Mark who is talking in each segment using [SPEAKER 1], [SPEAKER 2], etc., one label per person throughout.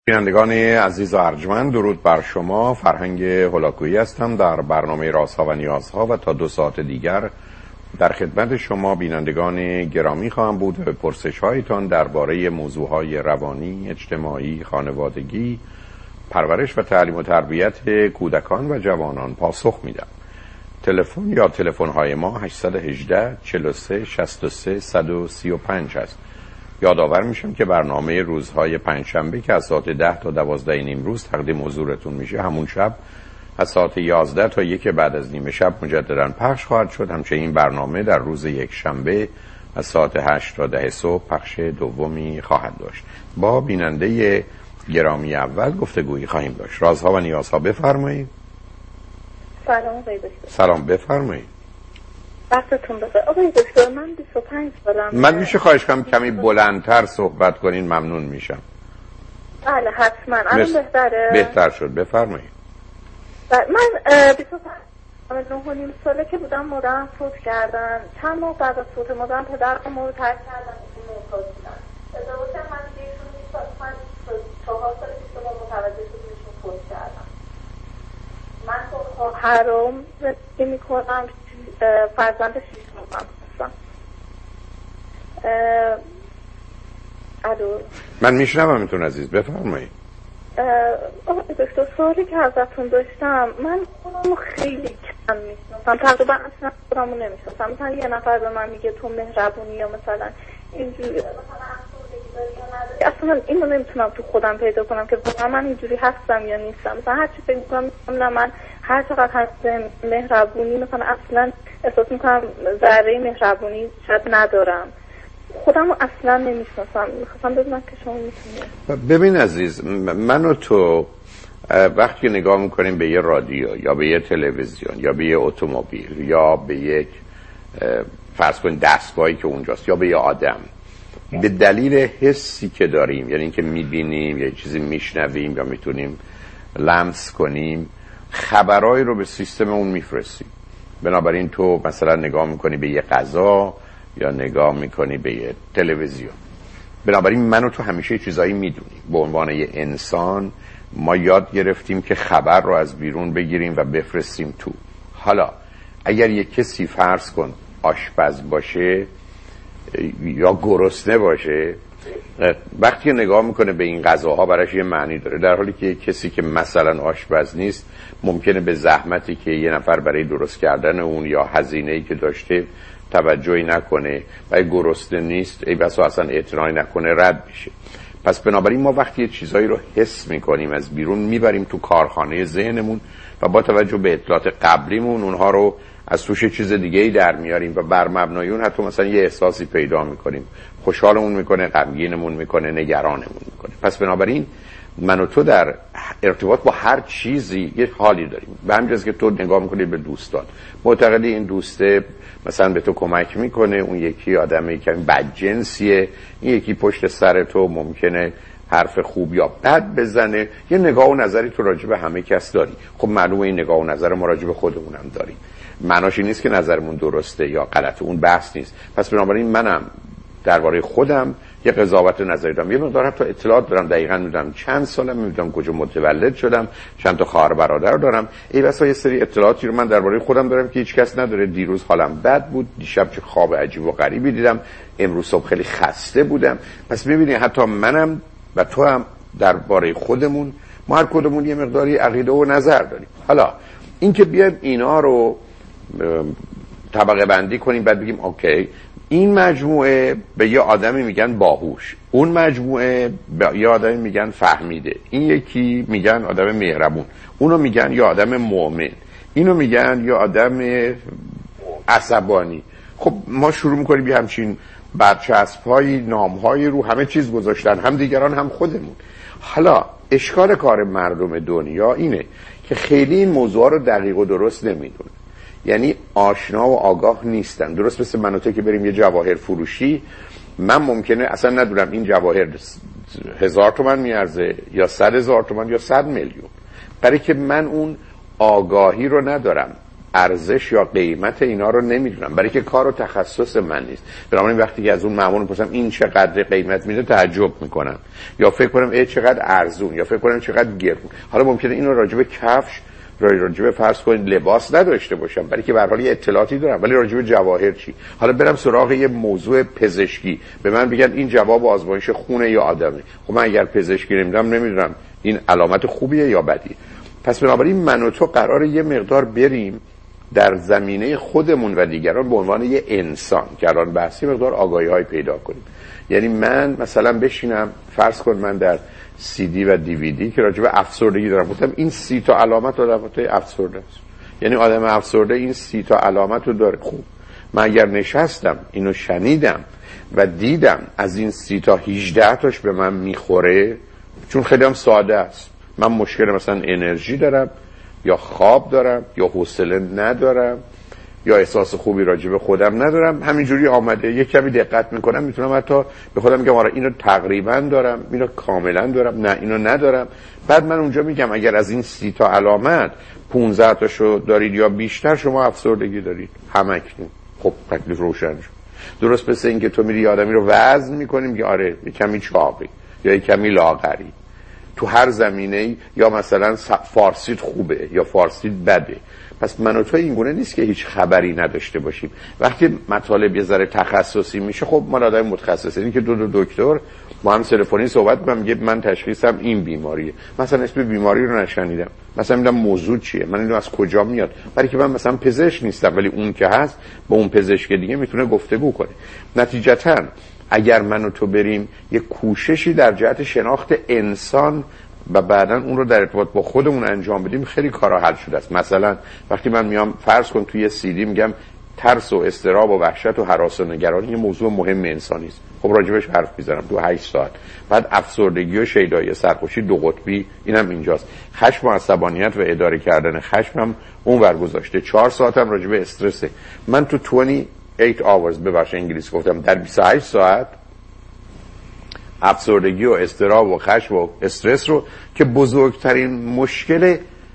[SPEAKER 1] بینندگان عزیز و ارجمند، درود بر شما. فرهنگ هولاکویی هستم در برنامه رازها و نیازها و تا 2 ساعت دیگر در خدمت شما بینندگان گرامی خواهم بود و به پرسش هایتان درباره موضوعهای روانی، اجتماعی، خانوادگی، پرورش و تعلیم و تربیت کودکان و جوانان پاسخ میدم. تلفن یا تلفن های ما 818 43 63 135 است. یادآور میشم که برنامه روزهای پنجشنبه که از ساعت 10 تا 12 نیم روز تقدیم حضورتون میشه، همون شب از ساعت 11 تا 1 بعد از نیمه شب مجددا پخش خواهد شد. همچنین برنامه در روز یک شنبه از ساعت 8 تا 10 صبح پخش دومی خواهد داشت. با بیننده گرامی اول گفتگویی خواهیم داشت. رازها و نیازها، بفرمایید.
[SPEAKER 2] سلام آقای دکتر.
[SPEAKER 1] سلام، بفرمایید.
[SPEAKER 2] وقتتون بخیر. آقای دکتر، من 25 سالم.
[SPEAKER 1] من میشه خواهش کنم کمی بلندتر صحبت کنین؟ ممنون میشم.
[SPEAKER 2] بله حتما. الان بهتره؟
[SPEAKER 1] بهتر شد، بفرمایید.
[SPEAKER 2] من 29 ساله که بودم مادرم فوت کردن. چند ماه بعد از فوت مادرم پدرم رو ترک کردن. معتاد بودن. ازدواج من دیگه 4 سال پیش ما متوجه شدیم ایشون فوت کردن. من با خواهرم زندگی میکنم، فرزند 6 ماه هستم. الو،
[SPEAKER 1] من میشنومتون عزیز، بفرمایید.
[SPEAKER 2] آقای دکتر، سوالی که ازتون داشتم، من خودمو خیلی کم میشناسم، تقریبا اصلا خودمو نمیشناسم. مثلا یه نفر به من میگه تو مهربونی یا مثلا اینجوری، اصلا اینو نمیتونم تو خودم پیدا کنم که واقعا من اینجوری هستم یا نیستم. مثلا هر چی فکر میکنم نه، من هر چقدر هستم مهربونی مثلا اصلا احساس میکنم ذره مهربونی شاید ندارم. خودمو اصلا نمیشناسم. میخواستم ببینم که شما میتونید.
[SPEAKER 1] ببین عزیز، من و تو وقتی نگاه میکنیم به یه رادیو یا به یه تلویزیون یا به یه اتومبیل یا به یک فرض کن دستگاهی که اونجاست یا به یه آدم، به دلیل حسی که داریم، یعنی اینکه میبینیم یا چیزی میشنویم یا میتونیم لمس کنیم، خبرایی رو به سیستم اون میفرستیم. بنابراین تو مثلا نگاه میکنی به یه غذا یا نگاه میکنی به یه تلویزیون. بنابراین من و تو همیشه چیزایی میدونیم. به عنوان یه انسان ما یاد گرفتیم که خبر رو از بیرون بگیریم و بفرستیم تو. حالا اگر یه کسی فرض کن آشپز باشه یا گرسنه باشه، وقتی نگاه میکنه به این غذاها براش یه معنی داره، در حالی که کسی که مثلا آشپز نیست ممکنه به زحمتی که یه نفر برای درست کردن اون یا هزینه‌ای که داشته توجهی نکنه و گرسنه نیست، ای بسا اصلا اعتنایی نکنه، رد میشه. پس بنابراین ما وقتی چیزایی رو حس میکنیم از بیرون میبریم تو کارخانه ذهنمون و با توجه به اطلاعات قبلیمون اونها رو از توش چیز دیگه‌ای در میاریم و بر مبنای اون حتی مثلا یه احساسی پیدا میکنیم، خوشحالمون میکنه، غمگینمون میکنه، نگرانمون میکنه. پس بنابراین من و تو در ارتباط با هر چیزی یه حالی داریم. به همین جهت که تو نگاه میکنی به دوستان، معتقدی این دوسته مثلا به تو کمک میکنه، اون یکی آدمی که بدجنسیه، این یکی پشت سر تو ممکنه حرف خوب یا بد بزنه. یه نگاه و نظری تو راجع به همه کس داری. خب معلومه این نگاه و نظر ما راجع به خودمونم داریم. معناش این نیست که نظرمون درسته یا غلطه، اون بحث نیست. پس بنابراین منم درباره خودم یه قضاوت نظری دارم، یه مقدار حتی اطلاعات دارم، دقیقاً میدونم چند سالم، میدونم کجا متولد شدم، چند تا خواهر برادر دارم. ای بسا یه سری اطلاعاتی رو من درباره خودم دارم که هیچ کس نداره. دیروز حالم بد بود، دیشب چه خواب عجیب و غریبی دیدم، امروز صبح خیلی خسته بودم. پس می‌بینی حتی منم و تو هم درباره خودمون، ما هر کدومون یه مقداری عقیده و نظر داریم. حالا اینکه بیایم اینا رو طبقه بندی کنیم، بعد بگیم اوکی این مجموعه به یه آدمی میگن باهوش، اون مجموعه به یه آدمی میگن فهمیده، این یکی میگن آدم مهربون، اونو میگن یه آدم مؤمن، اینو میگن یه آدم عصبانی. خب ما شروع میکنیم یه همچین برچسب‌های، نام‌های رو همه چیز گذاشتن، هم دیگران هم خودمون. حالا اشکال کار مردم دنیا اینه که خیلی این موضوع رو دقیق و درست نمیدونن، یعنی آشنا و آگاه نیستن. درست مثل من و تو که بریم یه جواهر فروشی، من ممکنه اصلا ندونم این جواهر 1000 تومان میارزه یا 100,000 تومان یا 100 میلیون، برای که من اون آگاهی رو ندارم. ارزش یا قیمت اینا رو نمیدونم، برای که کار و تخصص من نیست. بنابراین وقتی که از اون مأمور میپرسم این چقدر قیمت میده تعجب میکنم، یا فکر کنم ای چقدر ارزون، یا فکر کنم چقدر گرون. حالا ممکنه اینو راجع به کفش، راجع به فرض کنید لباس نداشته باشم، برای که به هر حال یه اطلاعاتی دارم، ولی راجع به جواهر چی؟ حالا برم سراغ یه موضوع پزشکی، به من بگن این جواب آزمایش خونه یا آدمه. خب من اگر پزشکی نمیدونم این علامت خوبیه یا بدیه. پس بنابراین من و تو قراره یه مقدار بریم در زمینه خودمون و دیگران به عنوان یه انسان که الان بحثی مقدار آگاهی‌های پیدا کنیم. یعنی من مثلا بشینم فرض کن من در CD و DVD که راجع به افسردگی دارم گفتم این 30 تا علامت علامت‌های افسرده است. یعنی آدم افسرده این 30 تا علامت رو داره. خوب من اگر نشستم اینو شنیدم و دیدم از این 30 تا 18 تاش به من میخوره، چون خیلی هم ساده است، من مشکل مثلا انرژی دارم یا خواب دارم یا حوصله ندارم یا احساس خوبی راجع به خودم ندارم، همینجوری آمده یک کمی دقت میکنم میتونم حتی به خودم بگم آره اینو تقریبا دارم، اینو کاملا دارم، نه اینو ندارم. بعد من اونجا میگم اگر از این 30 تا علامت 15 تاشو دارید یا بیشتر شما افسردگی دارید همکنون. خب تکلیف روشن شد. درست مثل اینکه تو میری آدمی رو وزن میکنیم که آره یک کمی چاقی یا یک کمی لاغری تو هر زمینه‌ای، یا مثلا فارسیت خوبه یا فارسیت بده. پس من و تو این گونه نیست که هیچ خبری نداشته باشیم. وقتی مطالب یه ذره تخصصی میشه خب ما آدم متخصصی، این که دو دکتر با هم تلفنی صحبت می‌کنم میگه من تشخیصم این بیماریه، مثلا اسم بیماری رو نشنیدم، مثلا میگم موضوع چیه، من اینو از کجا میاد، برای که من مثلا پزشک نیستم ولی اون که هست با اون پزشک دیگه میتونه گفتگو کنه. نتیجتاً اگر من و تو بریم یه کوششی در جهت شناخت انسان و بعداً اون رو در ارتباط با خودمون انجام بدیم خیلی کارا حل شده است. مثلا وقتی من میام فرض کن توی CD میگم ترس و اضطراب و وحشت و هراس و نگرانی یه موضوع مهم انسانی است، خب راجبش حرف میزنم تو 8 ساعت. بعد افسردگی و شیدایی سرخوشی دو قطبی اینم اینجاست، خشم و عصبانیت و اداره کردن خشم هم اون ور گذاشته، 4 ساعت هم راجب استرسه. من تو 28 hours ببخش انگلیسی گفتم، در 28 ساعت افسردگی و اضطراب و خشم و استرس رو که بزرگترین مشکل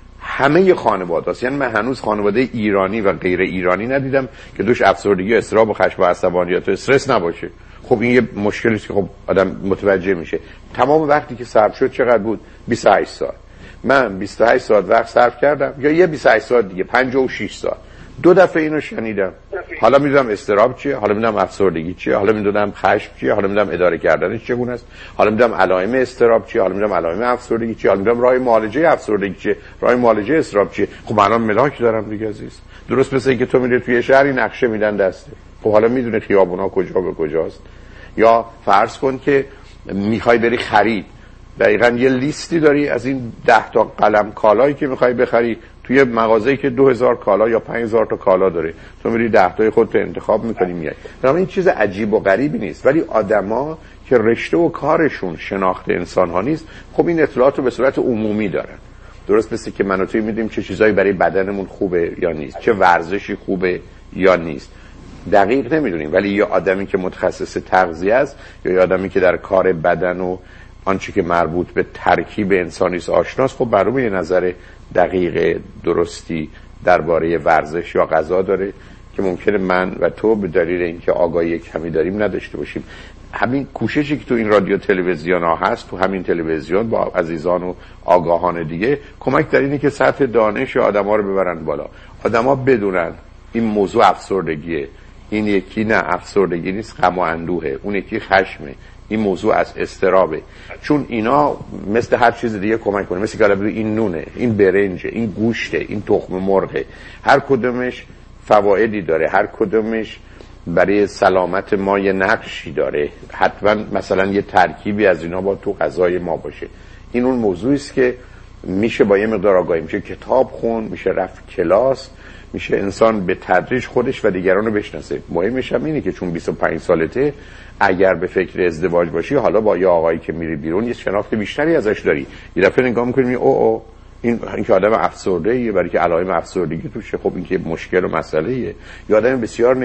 [SPEAKER 1] همه خانواده است، یعنی من هنوز خانواده ایرانی و غیر ایرانی ندیدم که دوش افسردگی و اضطراب و خشم و عصبانیت و استرس نباشه. خب این یه مشکلی است که خب آدم متوجه میشه. تمام وقتی که صرف شد چقدر بود؟ 28 ساعت. من 28 ساعت وقت صرف کردم یا یه 28 ساعت دیگه 56 ساعت. 2 دفعه اینو شنیدم. حالا میدونم اضطراب چیه، حالا میدونم افسردگی چیه، حالا میدونم خشم چیه، حالا میدونم اداره کردنش چگونه است، حالا میدونم علائم اضطراب چیه، حالا میدونم علائم افسردگی چیه، حالا میدونم راه معالجه افسردگی چیه، راه معالجه اضطراب چیه. خب الان ملاک دارم دیگه عزیز. درست مثل اینکه تو میری توی شهری نقشه میدن دسته، خب حالا میدونه خیابونا کجا به کجاست. یا فرض کن که میخوای بری خرید، دقیقاً یه لیستی داری از این 10 تا قلم کالایی که میخوای بخری توی مغازه‌ای که 2000 کالا یا 5000 تا کالا داره، تو میری 10 تای خودت انتخاب میکنی میای. این چیز عجیب و غریبی نیست، ولی آدما که رشته و کارشون شناخت انسان‌ها نیست، خب این اطلاعات رو به صورت عمومی دارن. درست مثل که من و توی میدیم چه چیزایی برای بدنمون خوبه یا نیست، چه ورزشی خوبه یا نیست، دقیق نمیدونیم. ولی یه آدمی که متخصص تغذیه است یا یه آدمی که در کار بدن و آنچه که مربوط به ترکیب انسانی است آشناست، خب برای یه نظر دقیق درستی درباره ورزش یا غذا داره که ممکنه من و تو به دلیل اینکه آگاهی کمی داریم نداشته باشیم. همین کوششی که تو این رادیو تلویزیون ها هست، تو همین تلویزیون با عزیزان و آگاهان دیگه کمک در اینه که سطح دانش آدما رو ببرن بالا. آدما بدونن این موضوع افسردگیه، این یکی نه افسردگی نیست، غم و اندوهه، اون یکی خشمه، این موضوع از اضطرابه. چون اینا مثل هر چیز دیگه کمک کنه، مثل که این نونه، این برنجه، این گوشته، این تخم مرغه، هر کدومش فوایدی داره، هر کدومش برای سلامت ما یه نقشی داره. حتما مثلا یه ترکیبی از اینا با تو غذای ما باشه. این اون موضوعی است که میشه با یه مقدار آگاهی، میشه کتاب خون، میشه رفت کلاس، میشه انسان به تدریج خودش و دیگران رو بشناسه. مهمش هم اینه که چون 25 سالته اگر به فکر ازدواج باشی، حالا با یه آقایی که میری بیرون یه شناخت بیشتری ازش داری، یه دفعه نگاه میکنی این که آدم افسرده‌ایه، برای که علائم افسردگی توشه، خب این که مشکل و مسئله‌ایه. یا آدم بسیار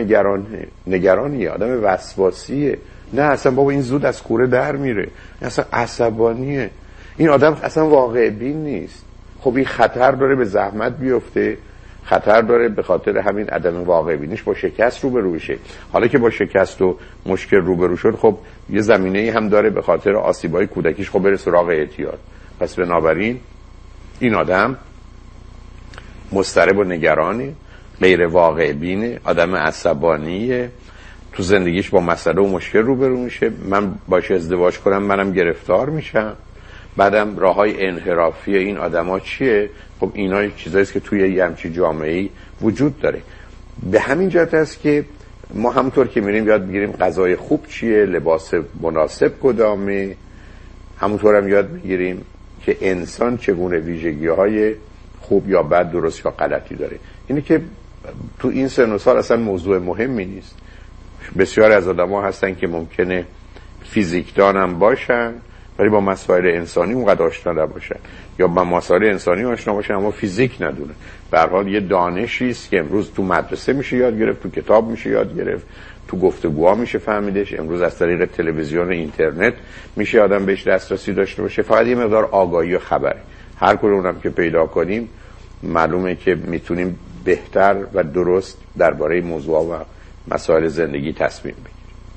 [SPEAKER 1] نگرانیه، آدم وسواسیه، نه اصلا بابا این زود از کوره در میره، اصلا عصبانیه، این آدم اصلا واقع بین نیست. خب این خطر داره به زحمت بیفته خطر داره به خاطر همین عدم واقع بینیش با شکست روبرو بشه. حالا که با شکست و مشکل روبرو شد، خب یه زمینه‌ای هم داره به خاطر آسیب‌های کودکیش، خب بره سراغ اعتیاد. پس بنابراین این آدم مضطرب و نگرانه، غیر واقع بینه، آدم عصبانیه، تو زندگیش با مسئله و مشکل روبرو میشه. من باشه ازدواج کنم منم گرفتار میشم. بعدم راههای انحرافی این آدما چیه؟ خب اینا چیزاییست که توی یه همچین جامعه‌ای وجود داره. به همین جهت است که ما همونطور که میریم یاد بگیریم غذای خوب چیه، لباس مناسب کدامه، همونطور هم یاد بگیریم که انسان چگونه ویژگی‌های خوب یا بد، درست یا غلطی داره. اینه که تو این سن و سال اصلا موضوع مهمی نیست. بسیار از آدم‌ها هستن که ممکنه فیزیکدان هم باشن ولی با مسائل انسانی اونقدر آشنا نباشن، یا با مسائل انسانی آشنا باشن اما فیزیک ندونه. به هر حال یه دانشی است که امروز تو مدرسه میشه یاد گرفت، تو کتاب میشه یاد گرفت، تو گفتگوها میشه فهمیدش، امروز از طریق تلویزیون، اینترنت میشه آدم بهش دسترسی داشته باشه. فقط یه مقدار آگاهی و خبره. هر کدومم که پیدا کنیم معلومه که میتونیم بهتر و درست درباره موضوع و مسائل زندگی تصمیم بگیریم.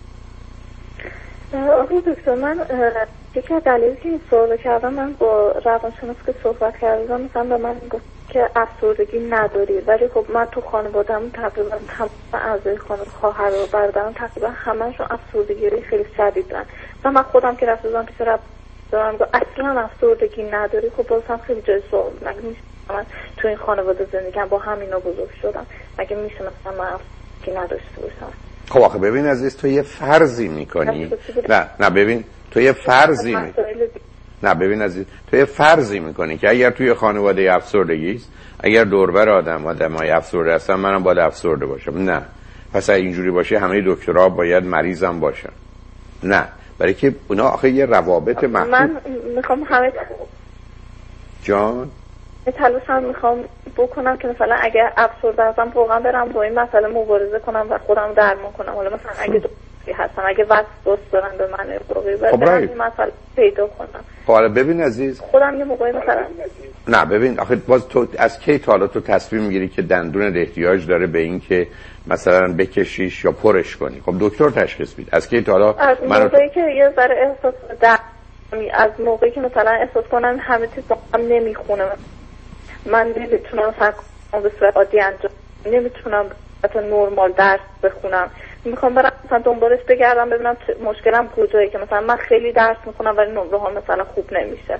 [SPEAKER 2] آقای دکتر، من یکی از دلایلی که این سوالو کردم، من با روانشناس که صحبت کردم مثلا به من گفت که افسردگی نداری، ولی خب من تو خانواده‌ام تقریبا تمام اعضای خانواده، خواهر و برادرم تقریبا همه‌شون افسردگی خیلی شدید دارن و من خودم که رفتم پیش دارم گفت اصلا افسردگی نداری. خب بازم خیلی جای سوال، مگه میشه من تو این خانواده زندگی با همینا بزرگ شدم، مگه میشه مثلا من افسردگی نداشته باشم؟
[SPEAKER 1] خب آخه ببین عزیز، تو یه فرضی میکنی. نه ببین، تو یه فرضی تو یه فرضی میکنی که اگر توی خانواده افسردگی است، اگر دوربر آدمای افسرده هستن منم باید افسرده باشم. نه، پس اگه اینجوری باشه همه دکترها باید مریضم باشن. نه، برای که اونا آخه یه روابط محدود.
[SPEAKER 2] من میخوام همه
[SPEAKER 1] جان
[SPEAKER 2] تلاشم میخوام بکنم که مثلا اگه افسرده هستم واقعا برم با این مسئله مبارزه کنم و خودم درمان کنم. حالا مثلا اگه هستم، اگه وسواس دارن به من واقعی برم این مسئله پیدا کنم.
[SPEAKER 1] حالا ببین عزیز،
[SPEAKER 2] خودم یه موقعی مثلا
[SPEAKER 1] نه ببین آخه باز تو از کی تا حالا تو تصمیم میگیری که دندون احتیاج داره به این که مثلا بکشیش یا پرش کنی؟ خب دکتر تشخیص میده. از کی تا حالا
[SPEAKER 2] موقعی که یه ذره احساس از موقعی که مثلا احساس کنم همه چیز با هم نمیخونه، من نمیتونم فقط به صورت عادی انجام، نمیتونم حتی نرمال درس بخونم، میخوام برم مثلا دنبالش بگردم ببینم مشکلم کجایه، که مثلا من خیلی درس میخونم ولی نمره ها مثلا خوب نمیشه.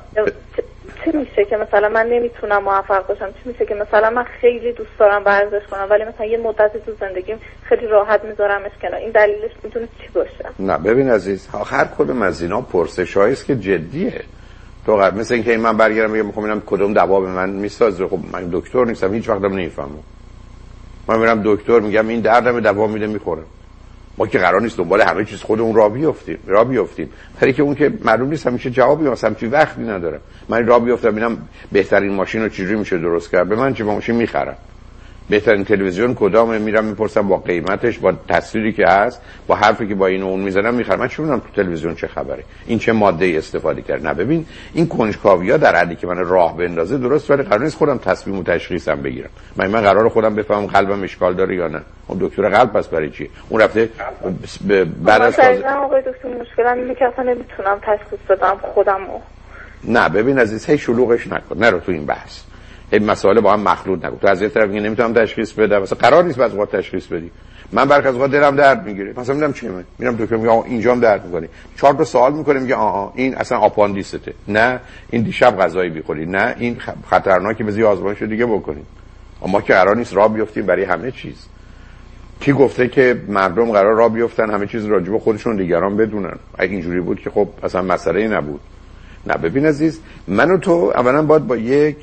[SPEAKER 2] چه میشه که مثلا من نمیتونم موفق باشم؟ چه میشه که مثلا من خیلی دوست دارم ورزش کنم ولی مثلا یه مدتی تو زندگیم خیلی راحت میذارمش کنار؟ این دلیلش میتونه چی باشه؟
[SPEAKER 1] نه ببین عزیز، هر کدوم از اینا پرسشایی است که جدیه. تو مثل اینکه من برگردم بگم میخوام ببینم کدوم دوا به من میسازه. خب من دکتر نیستم، هیچ وقتم نمیفهمم. من میرم دکتر میگم این دردم دوا میده میخورم. ما که قرار نیست دنبال همه چیز خودمون راه بیفتیم. ولی که اون که معلوم نیست همیشه جوابی مثلا چی وقتی ندارم. من راه بیفتم ببینم بهترین ماشین رو چجوری میشه درست کرد، به من چه ماشین میخرم، بهترین تلویزیون کدامه، میرم میپرسم با قیمتش، با تصویری که هست، با حرفی که با این و اون میزنم میخرم. من چه میدونم تو تلویزیون چه خبره، این چه ماده استفاده کرد. نه ببین، این کنجکاوی‌ها در حدی که من راه بندازه درست، ولی قرار نیست خودم تصمیم و تشخیصم بگیرم. من قراره خودم بفهمم قلبم اشکال داره یا نه. اون دکتر قلب پس برای چی اون رفته بعد از
[SPEAKER 2] آقای دکتر مشکلم اینه که اصلا نمیتونم تشخیص بدم خودمو.
[SPEAKER 1] نه ببین عزیز، هی شلوغش نکن، نرو تو این بحث. این مسائل با هم مخلوط نکن. تو از یه طرف میگی نمیتونم تشخیص بدم، مثلا قرار نیست بعضی وقت تشخیص بدی. من برخلاف از وقت دلم درد میگیره، مثلا میگم چیه، میرم دکتر میگه اینجام درد میکنه، 4 تا سوال میکنه، میگه این اصلا آپاندیسته، نه این دیشب غذایی بخوری، نه این خطرناکه، بذاری آزمایش دیگه بکنید. اما که قرار نیست راه بیفتیم برای همه چیز. کی گفته که مردم قرار راه بیفتن همه چیز راجع به خودشون دیگران بدونن؟ اگه اینجوری بود که خب اصلا مسئله‌ای نبود. نه ببین عزیز، من و تو اولا باید با یک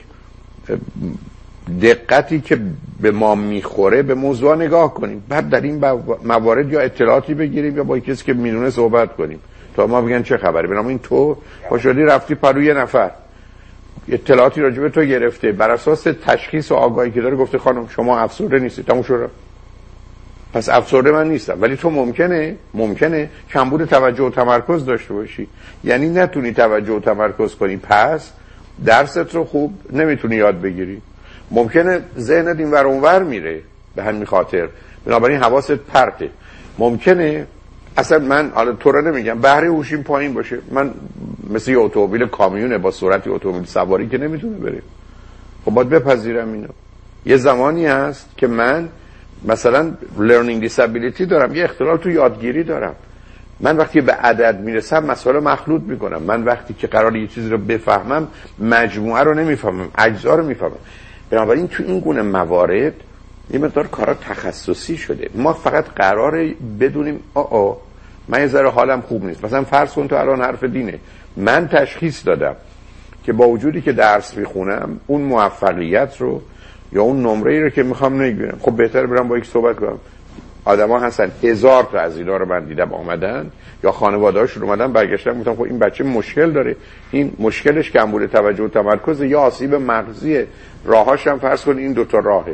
[SPEAKER 1] دقتی که به ما میخوره به موضوع نگاه کنیم، بعد در این موارد یا اطلاعاتی بگیریم یا با کسی که میدونه صحبت کنیم تا ما بگن چه خبره. بنابراین تو خوشحالی رفتی پروی یه نفر اطلاعاتی راجع به تو گرفته، بر اساس تشخیص و آگاهی که داره گفته خانم شما افسرده نیستی، تموم شد. پس افسرده من نیستم، ولی تو ممکنه کمبود توجه و تمرکز داشته باشی، یعنی نتونی توجه و تمرکز کنی، پس درست رو خوب نمیتونی یاد بگیری. ممکنه ذهنت این ور اون ور میره به همین خاطر، بنابراین حواست پرته. ممکنه اصلا من حالا تو رو نمیگم بهره هوشیم پایین باشه، من مثل یه اتومبیل کامیونه با سرعت اتومبیل سواری که نمیتونه بره، خب باید بپذیرم اینو. یه زمانی هست که من مثلا learning disability دارم، یه اختلال تو یادگیری دارم، من وقتی به عدد میرسم مسائل مخلوط میکنم، من وقتی که قرار یه چیزی رو بفهمم مجموعه رو نمیفهمم، اجزا رو میفهمم. بنابراین تو این گونه موارد یه مقدار کارا تخصصی شده. ما فقط قراره بدونیم من یه ذره حالم خوب نیست، مثلا فرض کن تو الان حرف دینه، من تشخیص دادم که با وجودی که درس میخونم اون موفقیت رو یا اون نمره‌ای رو که میخوام نمیگیرم، خب بهتره برم با یک صحبت کنم. آدما هستن 1000 تا از اینا رو من دیدم آمدن یا خانواده‌هاشون اومدن برگشتن گفتن خب این بچه مشکل داره، این مشکلش کمبود توجه و تمرکز یا آسیب مغزیه، راهاش هم فرض کن این 2 تا راهه،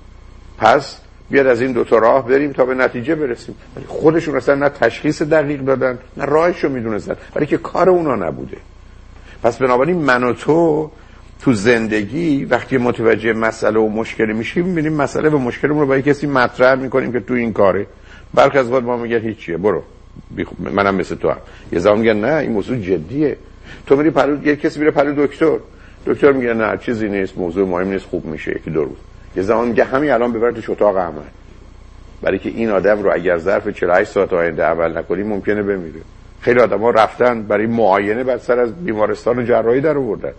[SPEAKER 1] پس بیاد از این 2 تا راه بریم تا به نتیجه برسیم. ولی خودشون اصلا نه تشخیص دقیق دادن نه راهشو میدونستن، ولی که کار اونا نبوده. پس بنابراین من و تو زندگی وقتی متوجه مسئله و مشکلی میشیم میبینیم مسئله و مشکلمون رو با کسی مطرح میکنیم که تو این کاره، برخی از وقت ما میگن هیچیه برو منم مثل تو هم. یه زمان میگن نه این موضوع جدیه، تو میری پلو، یه کسی میره پلو دکتر میگه نه چیزی نیست، موضوع مهم نیست، خوب میشه یکی دو روز. یه زمان میگه همین الان ببر تو اتاق عمل، برای که این آدم رو اگر ظرف 48 ساعت آینده عمل نکنی ممکنه بمیره. خیلی آدما رفتن برای معاینه بعد سر از بیمارستان جراحی در آوردن.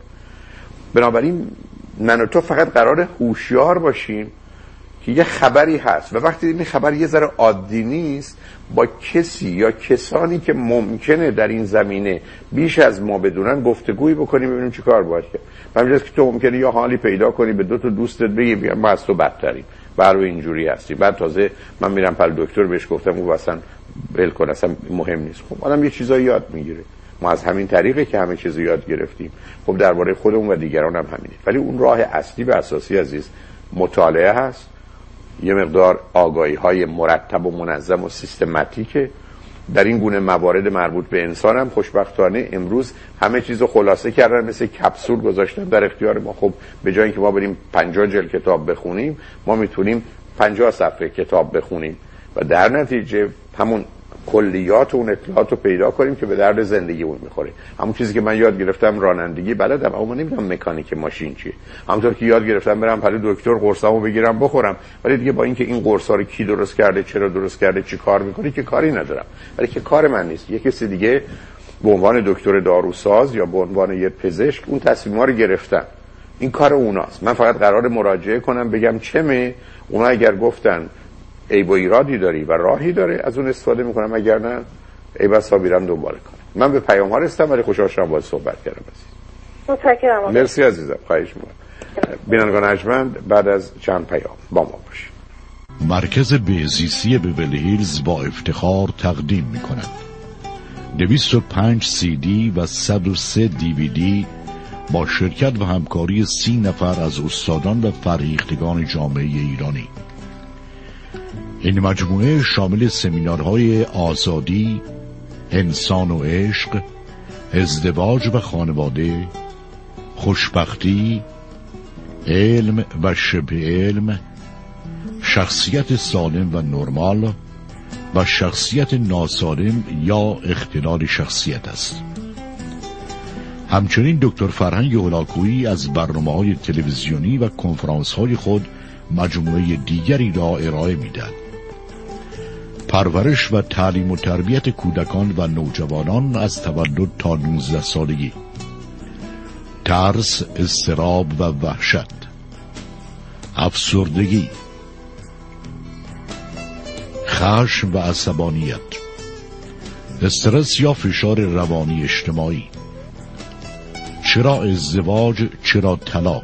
[SPEAKER 1] بنابراین من و تو فقط قرار هوشیار باشیم که یه خبری هست و وقتی این خبر یه ذره عادی نیست با کسی یا کسانی که ممکنه در این زمینه بیش از ما بدونن گفتگویی بکنیم، ببینیم چی کار باید کرد. همینجاست که تو ممکنه یا حالی پیدا کنی به 2 تا دوستت بگی ما از تو بدتریم، برای اینجوری هستی، بعد تازه من میرم پل دکتر بهش گفتم او اصلا ول کن اصلا مهم نیست. خب آدم یه چیزایی یاد میگیره، ما از همین طریقه که همه چیزو یاد گرفتیم. خب درباره خودمون و دیگران هم همینه، ولی اون راه اصلی و اساسی عزیز مطالعه هست، یه مقدار آگاهی های مرتب و منظم و سیستماتیکه در این گونه موارد مربوط به انسان. هم خوشبختانه امروز همه چیزو خلاصه کردن، مثل کپسول گذاشتن در اختیار ما. خب به جای اینکه ما بریم 50 جلد کتاب بخونیم ما میتونیم 50 صفحه کتاب بخونیم و در نتیجه همون کلیات و اون اطلاعات رو پیدا کنیم که به درد زندگیمون میخوره. همون چیزی که من یاد گرفتم رانندگی بلدم اما نمیدونم مکانیک ماشین چیه، همونطور که یاد گرفتم برم پلو دکتر قرصامو بگیرم بخورم، ولی دیگه با اینکه این قرصا رو کی درست کرده، چرا درست کرده، چی کار میکنه که کاری ندارم، ولی که کار من نیست. یه کسی دیگه به عنوان دکتر داروساز یا به عنوان یه پزشک اون تصمیما رو گرفتن، این کار اوناست. من فقط قرار مراجعه کنم بگم چمه، اونا اگر گفتن عیب و ایرادی داری و راهی داره از اون استفاده میکنم، اگر نه ای بسا میرم دنبال کنم. من به پیام ها رسیدم ولی خوشحال شدم باهات صحبت کردم.
[SPEAKER 2] متشکرم.
[SPEAKER 1] مرسی عزیزم، خواهش می‌کنم. بینندگان ارجمند بعد از چند پیام با ما باشید.
[SPEAKER 3] مرکز بهزیستی بیولی هیلز با افتخار تقدیم می‌کند 205 CD و 103 DVD با شرکت و همکاری 30 نفر از استادان و فرهیختگان جامعه ایرانی. این مجموعه شامل سمینارهای آزادی، انسان و عشق، ازدواج و خانواده، خوشبختی، علم و شبه علم، شخصیت سالم و نرمال و شخصیت ناسالم یا اختلال شخصیت است. همچنین دکتر فرهنگ هولاکویی از برنامه‌های تلویزیونی و کنفرانس‌های خود مجموعه دیگری را ارائه می‌دهد. پرورش و تعلیم و تربیت کودکان و نوجوانان از تولد تا 19 سالگی، ترس، اضطراب و وحشت، افسردگی، خشم و عصبانیت، استرس یا فشار روانی اجتماعی، چرا ازدواج، چرا طلاق،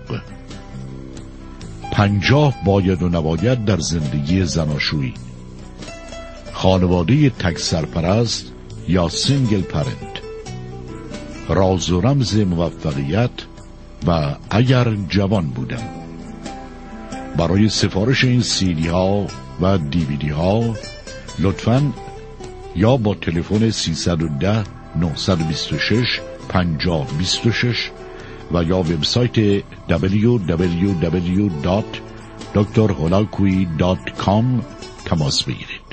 [SPEAKER 3] 50 باید و نباید در زندگی زناشویی، خانواده تک سرپرست یا سینگل پرنت، راز و رمز موفقیت و اگر جوان بودم. برای سفارش این CD ها و DVD ها لطفاً یا با تلفن 310 926 5026 و یا وبسایت www.drholakui.com تماس بگیرید.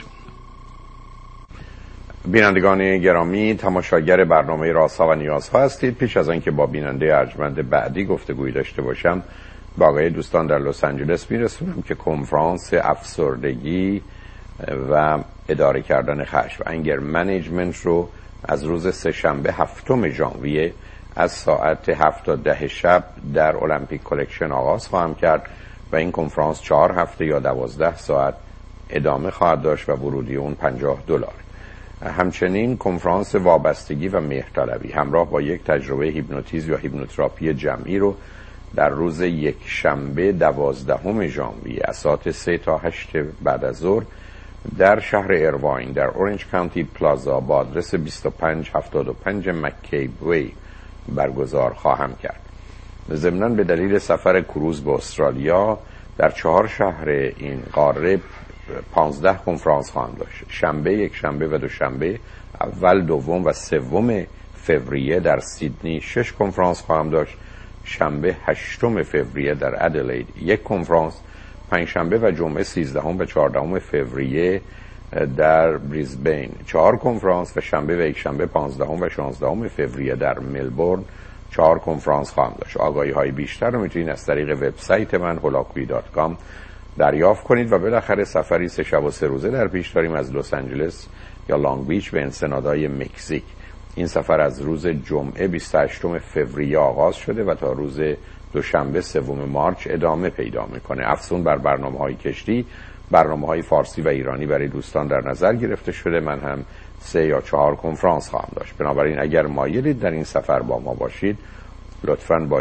[SPEAKER 1] بینندگان گرامی، تماشاگر برنامه رازها و نیازها هستید. پیش از آنکه با بیننده ارجمند بعدی گفتگویی داشته باشم، با آقای دوستان در لس آنجلس میرسونم که کنفرانس افسردگی و اداره کردن خشم، انگر منیجمنت رو از روز سه‌شنبه 7 ژانویه از ساعت 7 تا 10 شب در المپیک کلکشن آغاز خواهم کرد و این کنفرانس 4 هفته یا 12 ساعت ادامه خواهد داشت و ورودی اون $50. همچنین کنفرانس وابستگی و مهرطلبی همراه با یک تجربه هیپنوتیزم یا هیپنوتراپی جمعی رو در روز یک شنبه 12 ژانویه از ساعت 3 تا 8 بعد از ظهر در شهر ایرواین در اورنج کانتی پلازا با آدرس 2575 مککیب وی برگزار خواهم کرد. ضمناً به دلیل سفر کروز به استرالیا در 4 شهر این قاره 15 کنفرانس خواهم داشت. شنبه، یک شنبه و دوشنبه اول، دوم و سوم فوریه در سیدنی 6 کنفرانس خواهم داشت. شنبه 8 فوریه در ادلید 1 کنفرانس. پنجشنبه و جمعه 13 و 14 فوریه در بریزبین 4 کنفرانس و شنبه و یک شنبه 15 و 16 فوریه در ملبورن 4 کنفرانس خواهم داشت. آگاهی های بیشتر رو میتونید از طریق وبسایت من holakui.com دریافت کنید و بالاخره سفری 3 شب و 3 روزه در پیش داریم از لس آنجلس یا لانگ بیچ به انسنادای مکزیک. این سفر از روز جمعه 28 فوریه آغاز شده و تا روز دوشنبه 3 مارچ ادامه پیدا میکنه. افزون بر برنامه‌های کشتی، برنامه‌های فارسی و ایرانی برای دوستان در نظر گرفته شده. من هم 3 یا 4 کنفرانس خواهم داشت. بنابراین اگر مایلید در این سفر با ما باشید، لطفاً با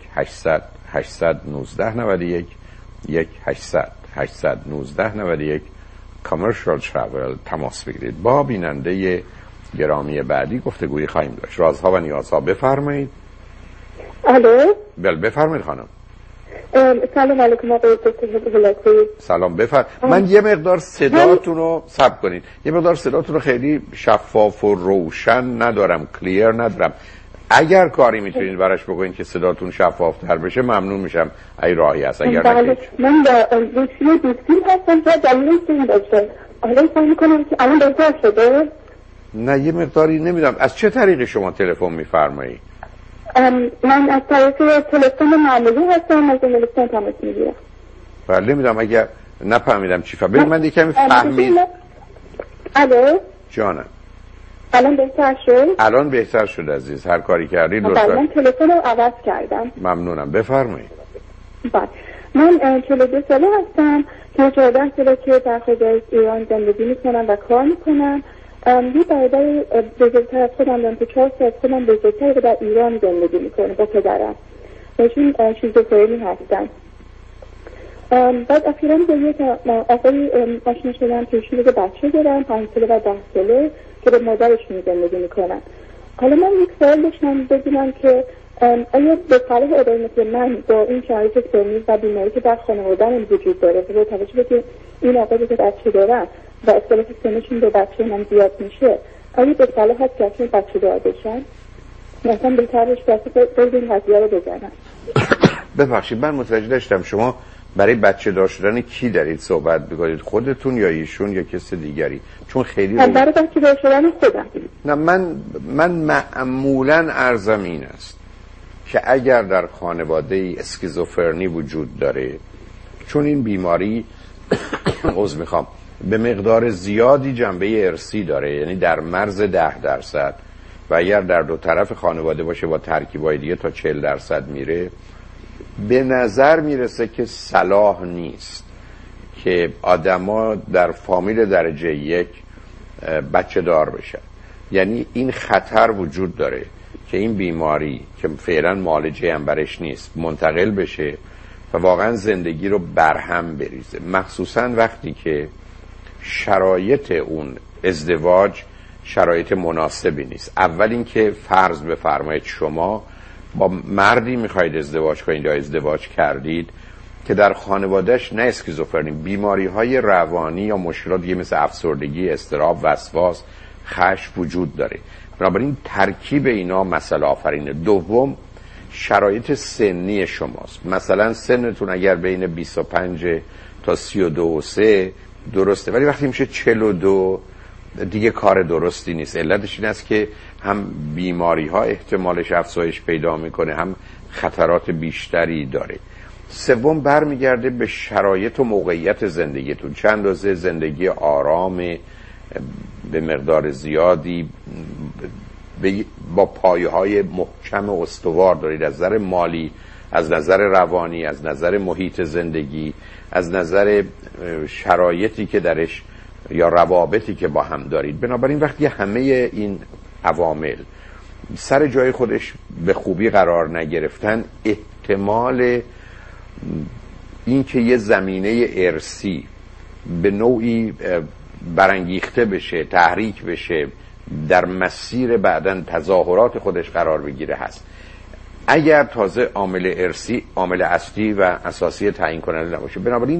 [SPEAKER 1] 1-800-819-91 1-800-819-91 کامرشال ترافل تماس بگیرید. با بیننده گرامی بعدی گفتگویی خواهیم داشت. رازها و نیازها، بفرمایید.
[SPEAKER 2] الو.
[SPEAKER 1] بله بفرمایید خانم.
[SPEAKER 2] سلام علیکم آقای دکتر هولاکویی.
[SPEAKER 1] سلام من یه مقدار صداتون رو ثبت کنید. یه مقدار صداتون رو خیلی شفاف و روشن ندارم، کلیر ندارم. اگر کاری میتونید براش بکنید که صداتون شفاف تر بشه ممنون میشم. ای راهی هست اگر نکید.
[SPEAKER 2] من دوستی هستم که دلیل این داشته. حالا فکر می‌کنم که الان بهتر شده.
[SPEAKER 1] نه یه مقداری نمیدونم از چه طریقی شما تلفن میفرمایید؟
[SPEAKER 2] من از طریق تلفن معمولی هستم، از انگلستان تماس میگیرم.
[SPEAKER 1] بله نمیدونم اگر نفهمیدم چی ببین من یکم فهمید.
[SPEAKER 2] الو
[SPEAKER 1] جانم.
[SPEAKER 2] الان بهتر شد؟
[SPEAKER 1] الان بهتر شد عزیز. هر کاری کردید لطفا.
[SPEAKER 2] من تلفن رو عوض کردم.
[SPEAKER 1] ممنونم بفرمایید.
[SPEAKER 2] بله من 42 ساله هستم که 14 ساله که در خارج ایران زندگی میکنم و کار میکنم. یه برادر بزرگتر از خودم دارم که 4 سال از خودم بزرگتر و در ایران زندگی میکنه با پدرم. بهشون شیزوفرنی هستن. بعد اخیراً با یک آقای آشنا شدم که ایشون رو بچه دارم 5 ساله و 10 ساله که با مادرشون زندگی میکنن. حالا من یک سوال داشتم بدونم که آیا به صلاح ادامه که من با این شرایط سنی و بیماری که در خانواده‌ام وجود داره و با توجه به که این آقای که بچه دارن و اختلاف سنشون به بچه من زیاد میشه، آیا به صلاح هست که اصلا بچه دار بشن؟ مثلا بهتر بشه باید این قضیه رو بزنم.
[SPEAKER 1] ببخشید من متوجه داشتم شما برای بچه دار شدن کی دارید صحبت می‌کنید؟ خودتون یا ایشون یا کسی دیگری؟ چون خیلی
[SPEAKER 2] برای بچه دار شدن خودم.
[SPEAKER 1] نه من معمولاً عرضم این است که اگر در خانواده اسکیزوفرنی وجود داره، چون این بیماری عذر میخوام به مقدار زیادی جنبه ارثی داره، یعنی در مرز 10% و اگر در دو طرف خانواده باشه با ترکیبای دیگه تا 40% میره، به نظر میرسه که صلاح نیست که آدما در فامیل درجه 1 بچه دار بشن. یعنی این خطر وجود داره که این بیماری که فعلا معالجه هم برش نیست منتقل بشه و واقعا زندگی رو برهم بریزه، مخصوصا وقتی که شرایط اون ازدواج شرایط مناسبی نیست. اول اینکه فرض بفرمایید شما با مردی میخواید ازدواج کنید یا ازدواج کردید که در خانوادهش نه اسکیزوفرنی، بیماری های روانی یا مشکلات دیگه مثل افسردگی، اضطراب، وسواس، خشم وجود داره. بنابراین ترکیب اینا مسئله آفرینه. دوم، شرایط سنی شماست. مثلا سنتون اگر بین 25 تا 32 و 3 درسته، ولی وقتی میشه 42 دیگه کار درستی نیست. علتش این است که هم بیماری ها احتمالش افزایش پیدا میکنه، هم خطرات بیشتری داره. سوم برمیگرده به شرایط و موقعیت زندگیتون. چند اندازه زندگی آرام به مقدار زیادی با پایه‌های محکم و استوار دارید، از نظر مالی، از نظر روانی، از نظر محیط زندگی، از نظر شرایطی که درش یا روابطی که با هم دارید. بنابراین وقتی همه این عوامل سر جای خودش به خوبی قرار نگرفتن، احتمال این که یه زمینه ارثی به نوعی برانگیخته بشه، تحریک بشه، در مسیر بعداً تظاهرات خودش قرار بگیره هست. اگر تازه عامل ارثی عامل اصلی و اساسی تعیین کننده نباشه. بنابراین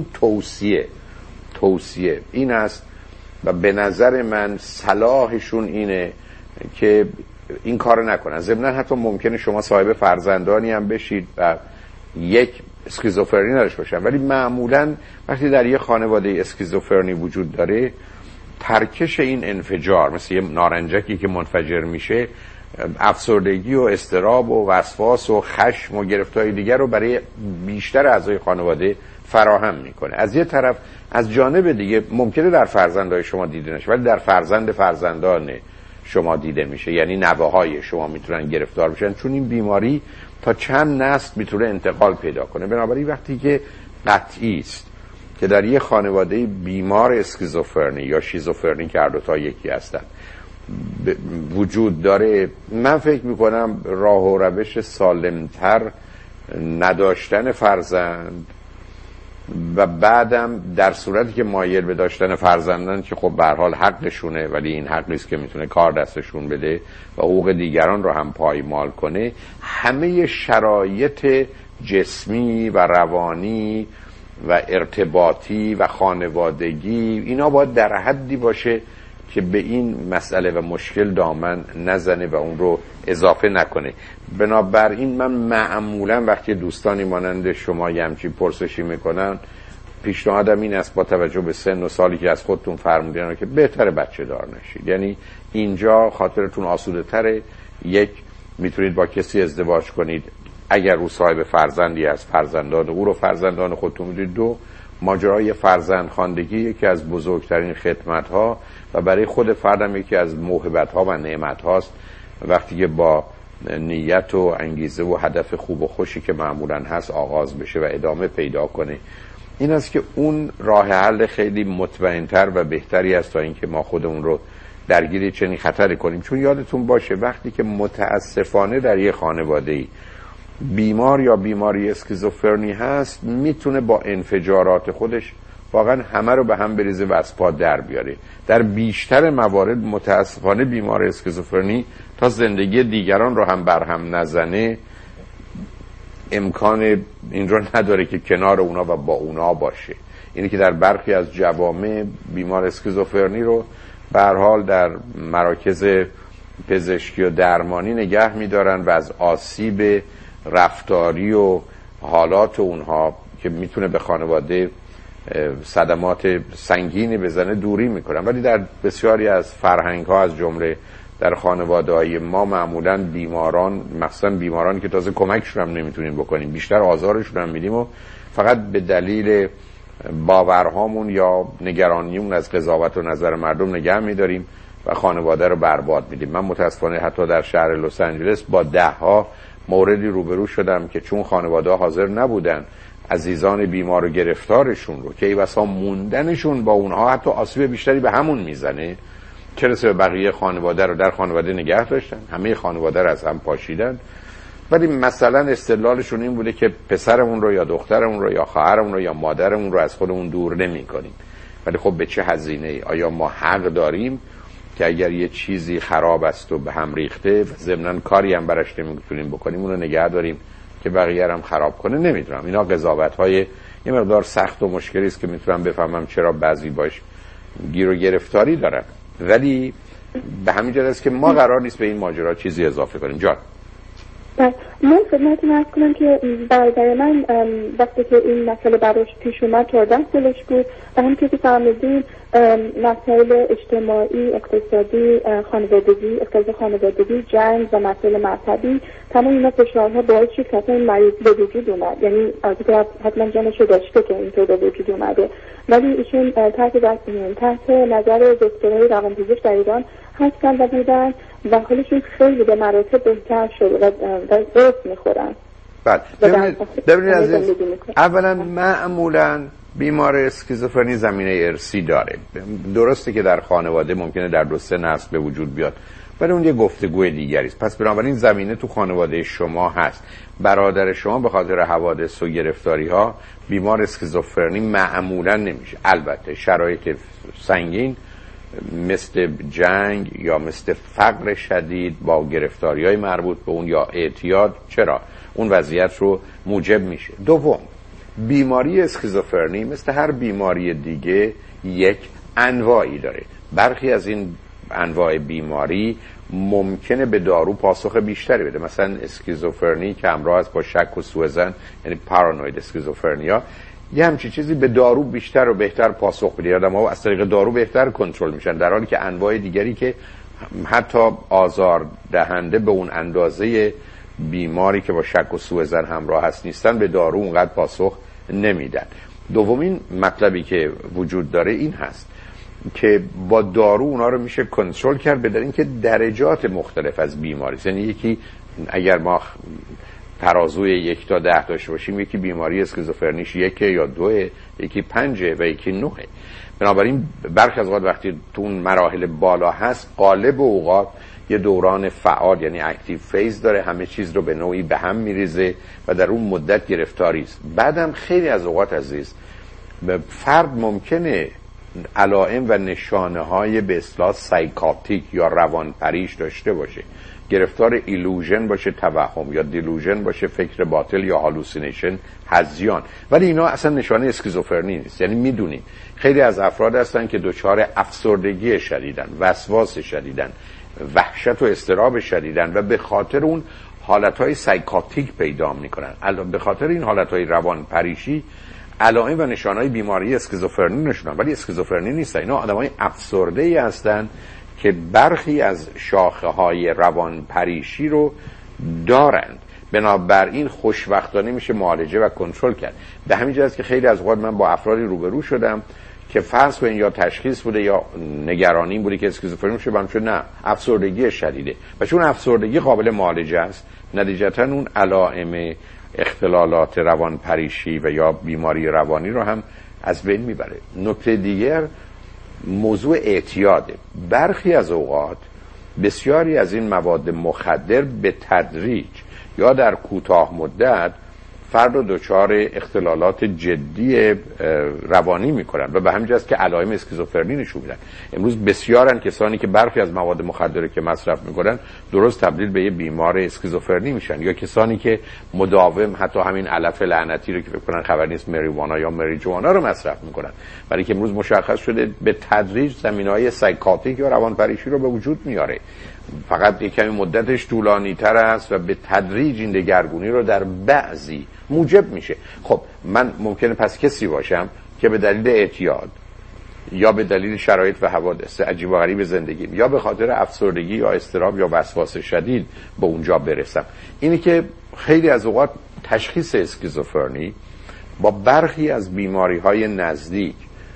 [SPEAKER 1] توصیه این است و به نظر من صلاحشون اینه که این کار نکنن. ضمناً حتی ممکنه شما صاحب فرزندانی هم بشید و یک اسکیزوفرنی نداشته باشن، ولی معمولاً وقتی در یه خانواده اسکیزوفرنی وجود داره، ترکش این انفجار مثل یه نارنجکی که منفجر میشه، افسردگی و اضطراب و وسواس و خشم و گرفتاری دیگر رو برای بیشتر اعضای خانواده فراهم میکنه. از یه طرف از جانب دیگه ممکنه در فرزندای شما دیده نشه، ولی در فرزندان شما دیده میشه. یعنی نوه‌های شما میتونن گرفتار بشن، چون این بیماری تا چند نسل میتونه انتقال پیدا کنه. بنابراین وقتی که قطعی است که در یه خانواده بیمار اسکیزوفرنی یا شیزوفرنی که هر دو تا یکی هستن وجود داره، من فکر میکنم راه و روش سالمتر نداشتن فرزند و بعدم در صورتی که مایل به داشتن فرزندن که خب به هر حال حقشونه، ولی این حق نیست که میتونه کار دستشون بده و حقوق دیگران رو هم پایمال کنه، همه شرایط جسمی و روانی و ارتباطی و خانوادگی اینا باید در حدی باشه که به این مسئله و مشکل دامن نزنه و اون رو اضافه نکنه. بنابراین من معمولا وقتی دوستانی مانند شما یه همچین پرسشی میکنن، پیشنهادم این است با توجه به سن و سالی که از خودتون فرمودین که بهتره بچه دار نشید. یعنی اینجا خاطرتون آسوده تره. یک، میتونید با کسی ازدواج کنید اگر او صاحب فرزندی است، فرزندان او رو فرزندان خودتون میدونید. دو، ماجرای فرزندخواندگی یکی از بزرگترین خدمت‌ها و برای خود فردم یکی از موهبت‌ها و نعمت‌هاست وقتی که با نیت و انگیزه و هدف خوب و خوشی که معمولاً هست آغاز بشه و ادامه پیدا کنه. این است که اون راه حل خیلی مطمئن‌تر و بهتری است تا اینکه ما خودمون رو درگیر چنین خطری کنیم. چون یادتون باشه وقتی که متاسفانه در یه خانواده‌ای بیمار یا بیماری اسکیزوفرنی هست، میتونه با انفجارات خودش واقعا همه رو به هم بریزه و از پا در بیاره. در بیشتر موارد متاسفانه بیمار اسکیزوفرنی تا زندگی دیگران رو هم برهم نزنه امکان این رو نداره که کنار اونا و با اونا باشه. اینه که در برخی از جوامع بیمار اسکیزوفرنی رو به هر حال در مراکز پزشکی و درمانی نگه میدارن و از آسیب رفتاری و حالات اونها که میتونه به خانواده صدمات سنگینی بزنه دوری میکنن. ولی در بسیاری از فرهنگ ها از جمله در خانواده های ما معمولا بیماران، مخصوصا بیمارانی که تازه کمکشون هم نمیتونیم بکنیم، بیشتر آزارشون هم میدیم و فقط به دلیل باورهامون یا نگرانیمون از قضاوت و نظر مردم نگه میداریم و خانواده رو برباد میدیم. من متاسفانه حتی در شهر لس آنجلس با 10 موردی روبرو شدم که چون خانواده حاضر نبودن عزیزان بیمار و گرفتارشون رو که ای بسا موندنشون با اونها حتی آسیب بیشتری به همون میزنه، چه رسه به بقیه خانواده رو در خانواده نگه داشتن، همه خانواده رو از هم پاشیدن. ولی مثلا استدلالشون این بوده که پسرمون رو یا دخترمون رو یا خواهرمون رو یا مادرمون رو از خودمون دور نمی کنیم. ولی خب به چه هزینه ای؟ آیا ما حق داریم که اگر یه چیزی خراب است و به هم ریخته ضمناً کاری هم براش نمیتونیم بکنیم اون رو نگه داریم که بقیه هم خراب کنه؟ نمیدونم. اینا قضاوت‌های یه مقدار سخت و مشکلی است که میتونم بفهمم چرا بعضی باش گیر و گرفتاری دارن. ولی به همین جهت است که ما قرار نیست به این ماجرا چیزی اضافه کنیم. جان
[SPEAKER 2] من خدمتتون عرض کنم که برادر من وقتی که این مسئله براش پیش اومد 14 سالش بود و همونطور که فهمیدیم مسائل اجتماعی، اقتصادی، خانوادگی، اختلاف خانوادگی، جنگ و مسائل مذهبی، تمام اینا فشارها باعث شد که این مریض به وجود اومد. یعنی البته حتما جانشو داشته که اینطور به وجود اومده، ولی ایشون تحت نظر دکترهای روانپزشک در ایران هستن و بودن و حالشون خیلی به مراتب بهتر شده و درست میخورن.
[SPEAKER 1] بله ببینید عزیز، اولا معمولا بیمار اسکیزوفرنی زمینه ارثی داره. درسته که در خانواده ممکنه در 2-3 نسل به وجود بیاد، ولی اون یه گفتگوی دیگری است. پس بنابراین زمینه تو خانواده شما هست. برادر شما به خاطر حوادث و گرفتاری ها بیمار اسکیزوفرنی معمولا نمیشه. البته شرایط سنگین مثل جنگ یا مثل فقر شدید با گرفتاری‌های مربوط به اون یا اعتیاد، چرا اون وضعیت رو موجب میشه. دوم، بیماری اسکیزوفرنی مثل هر بیماری دیگه یک انواعی داره. برخی از این انواع بیماری ممکنه به دارو پاسخ بیشتری بده. مثلا اسکیزوفرنی که همراه است با شک و سوءظن، یعنی پارانوید اسکیزوفرنیا، یه همچین چیزی به دارو بیشتر و بهتر پاسخ میده. آدم‌ها از طریق دارو بهتر کنترل میشن، در حالی که انواع دیگری که حتی آزار دهنده به اون اندازه بیماری که با شک و سوءظن همراه هست نیستن، به دارو اونقدر پاسخ نمیدن. دومین مطلبی که وجود داره این هست که با دارو اونا رو میشه کنترل کرد، بدون اینکه درجات مختلف از بیماری، یعنی یکی اگر ما ترازوی 1 تا 10 داشته باشیم، یکی بیماری اسکیزوفرنیش 1 یا 2، یکی 5 و یکی 9. بنابراین برخی از اوقات وقتی تو اون مراحل بالا هست، غالب اوقات یه دوران فعال یعنی اکتیو فیز داره، همه چیز رو به نوعی به هم میریزه و در اون مدت گرفتاری است. بعدم خیلی از اوقات عزیز فرد ممکنه علائم و نشانه های به اصطلاح سایکاتیک یا روانپریش داشته باشه، گرفتار ایلوژن باشه، توهم، یا دیلوژن باشه، فکر باطل، یا هالوسینیشن، هذیان، ولی اینا اصلا نشانه اسکیزوفرنی نیست. یعنی میدونیم خیلی از افراد هستن که دچار افسردگی شدیدن، وسواس شدیدن، وحشت و اضطراب شدیدن و به خاطر اون حالتهای سایکاتیک پیدا میکنن. به خاطر این حالتهای روانپریشی علائم و نشانهای بیماری اسکیزوفرنی نشونن، ولی اسکیزوفرنی نیستن. اینا آدمای افسرده‌ای هستن که برخی از شاخه‌های روانپریشی رو دارند. بنابراین خوشبختانه میشه معالجه و کنترل کرد. به همین جهت که خیلی از اوقات من با افرادی روبرو شدم که فرض کنین یا تشخیص بوده یا نگرانی بوده که اسکیزوفرنی میشه، بهم شد نه، افسردگی شدیده. و چون افسردگی قابل معالجه است، نتیجتا اون علائم اختلالات روانپریشی و یا بیماری روانی رو هم از بین میبره. نکته دیگر موضوع اعتیاده. برخی از اوقات بسیاری از این مواد مخدر به تدریج یا در کوتاه مدت فرد رو دچار اختلالات جدی روانی میکنن و به همین جهت که علائم اسکیزوفرنی نشون میدن. امروز بسیارن کسانی که برخی از مواد مخدره که مصرف میکنن درست تبدیل به یه بیمار اسکیزوفرنی میشن، یا کسانی که مداوم حتی همین علف لعنتی رو که فکر کنن خبر نیست مریوانا یا مریجوانا رو مصرف میکنن، ولی که امروز مشخص شده به تدریج زمینه‌های سایکاتیک یا روانپریشی رو به وجود میاره. فقط یک کمی مدتش طولانی تر است و به تدریج این دگرگونی رو در بعضی موجب میشه. خب من ممکنه پس کسی باشم که به دلیل اعتیاد یا به دلیل شرایط و حوادث عجیب و غریب زندگیم یا به خاطر افسردگی یا اضطراب یا وسواس شدید به اونجا برسم. اینی که خیلی از اوقات تشخیص اسکیزوفرنی با برخی از بیماری‌های نزدیک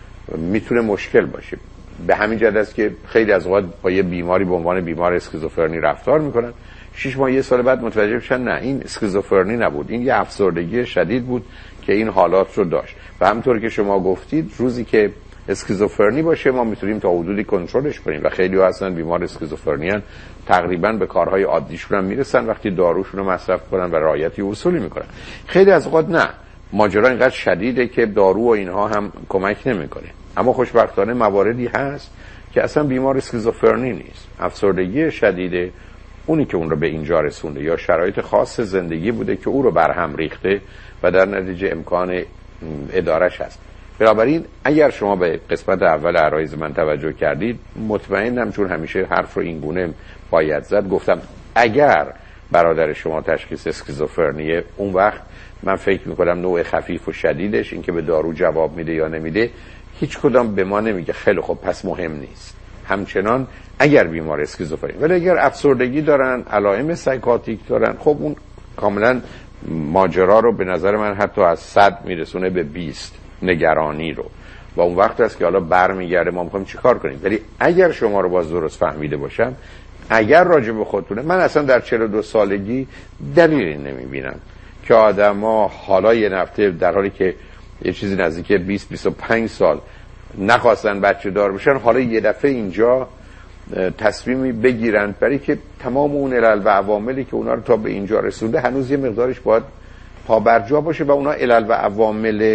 [SPEAKER 1] میتونه مشکل باشه. به همین جهت است که خیلی از اوقات با یه بیماری به عنوان بیمار اسکیزوفرنی رفتار میکنن، 6 ماه 1 سال بعد متوجه میشن نه، این اسکیزوفرنی نبود، این یه افسردگی شدید بود که این حالات رو داشت. و همونطور که شما گفتید روزی که اسکیزوفرنی باشه ما میتونیم تا حدودی کنترلش کنیم و خیلی ها هستن بیمار اسکیزوفرنیان تقریبا به کارهای عادیشون هم میرسن وقتی داروشون رو مصرف کنن و رعایتی اصولی میکنن. خیلی از اوقات نه، ماجرا اینقدر شدیده که دارو و اینها هم کمک نمیکنه. اما خوشبختانه مواردی هست که اصلا بیمار اسکیزوفرنی نیست، افسردگی شدیده اونی که اون رو به اینجا رسونده، یا شرایط خاص زندگی بوده که او رو برهم ریخته و در نتیجه امکان ادارش هست. بنابراین اگر شما به قسمت اول عرایض من توجه کردید، مطمئنم چون همیشه حرف رو این گونه باید زد، گفتم اگر برادر شما تشخیص اسکیزوفرنیه، اون وقت من فکر میکنم نوع خفیف و شدیدش، این که به دارو جواب میده یا نمیده، هیچ کدام به ما نمیگه خیلی خب پس مهم نیست. همچنان اگر بیمار اسکیزوفرنی، ولی اگر افسردگی دارن، علائم سایکاتیک دارن، خب اون کاملا ماجرا رو به نظر من حتی از 100 میرسونه به 20 نگرانی رو، و اون وقت است که حالا برمیگرده ما میخوایم چیکار کنیم. ولی اگر شما رو باز درست فهمیده باشم، اگر راجع به خودتونه، من اصلا در 42 سالگی دلیلی نمیبینم که آدما حالا یه هفته در حالی که یه چیزی نزدیک 20-25 سال نخواستن بچه دار بشن، حالا یه دفعه اینجا تصمیمی بگیرن، برای که تمام اون علل و عواملی که اونا رو تا به اینجا رسونده هنوز یه مقدارش باید پابرجا باشه و اونا علل و عوامل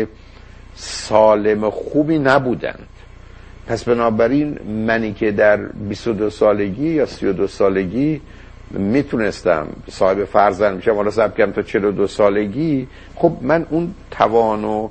[SPEAKER 1] سالم خوبی نبودند. پس بنابراین منی که در 22 سالگی یا 32 سالگی میتونستم صاحب فرزند میشم، حالا صبر کردم تا 42 سالگی، خب من اون توان و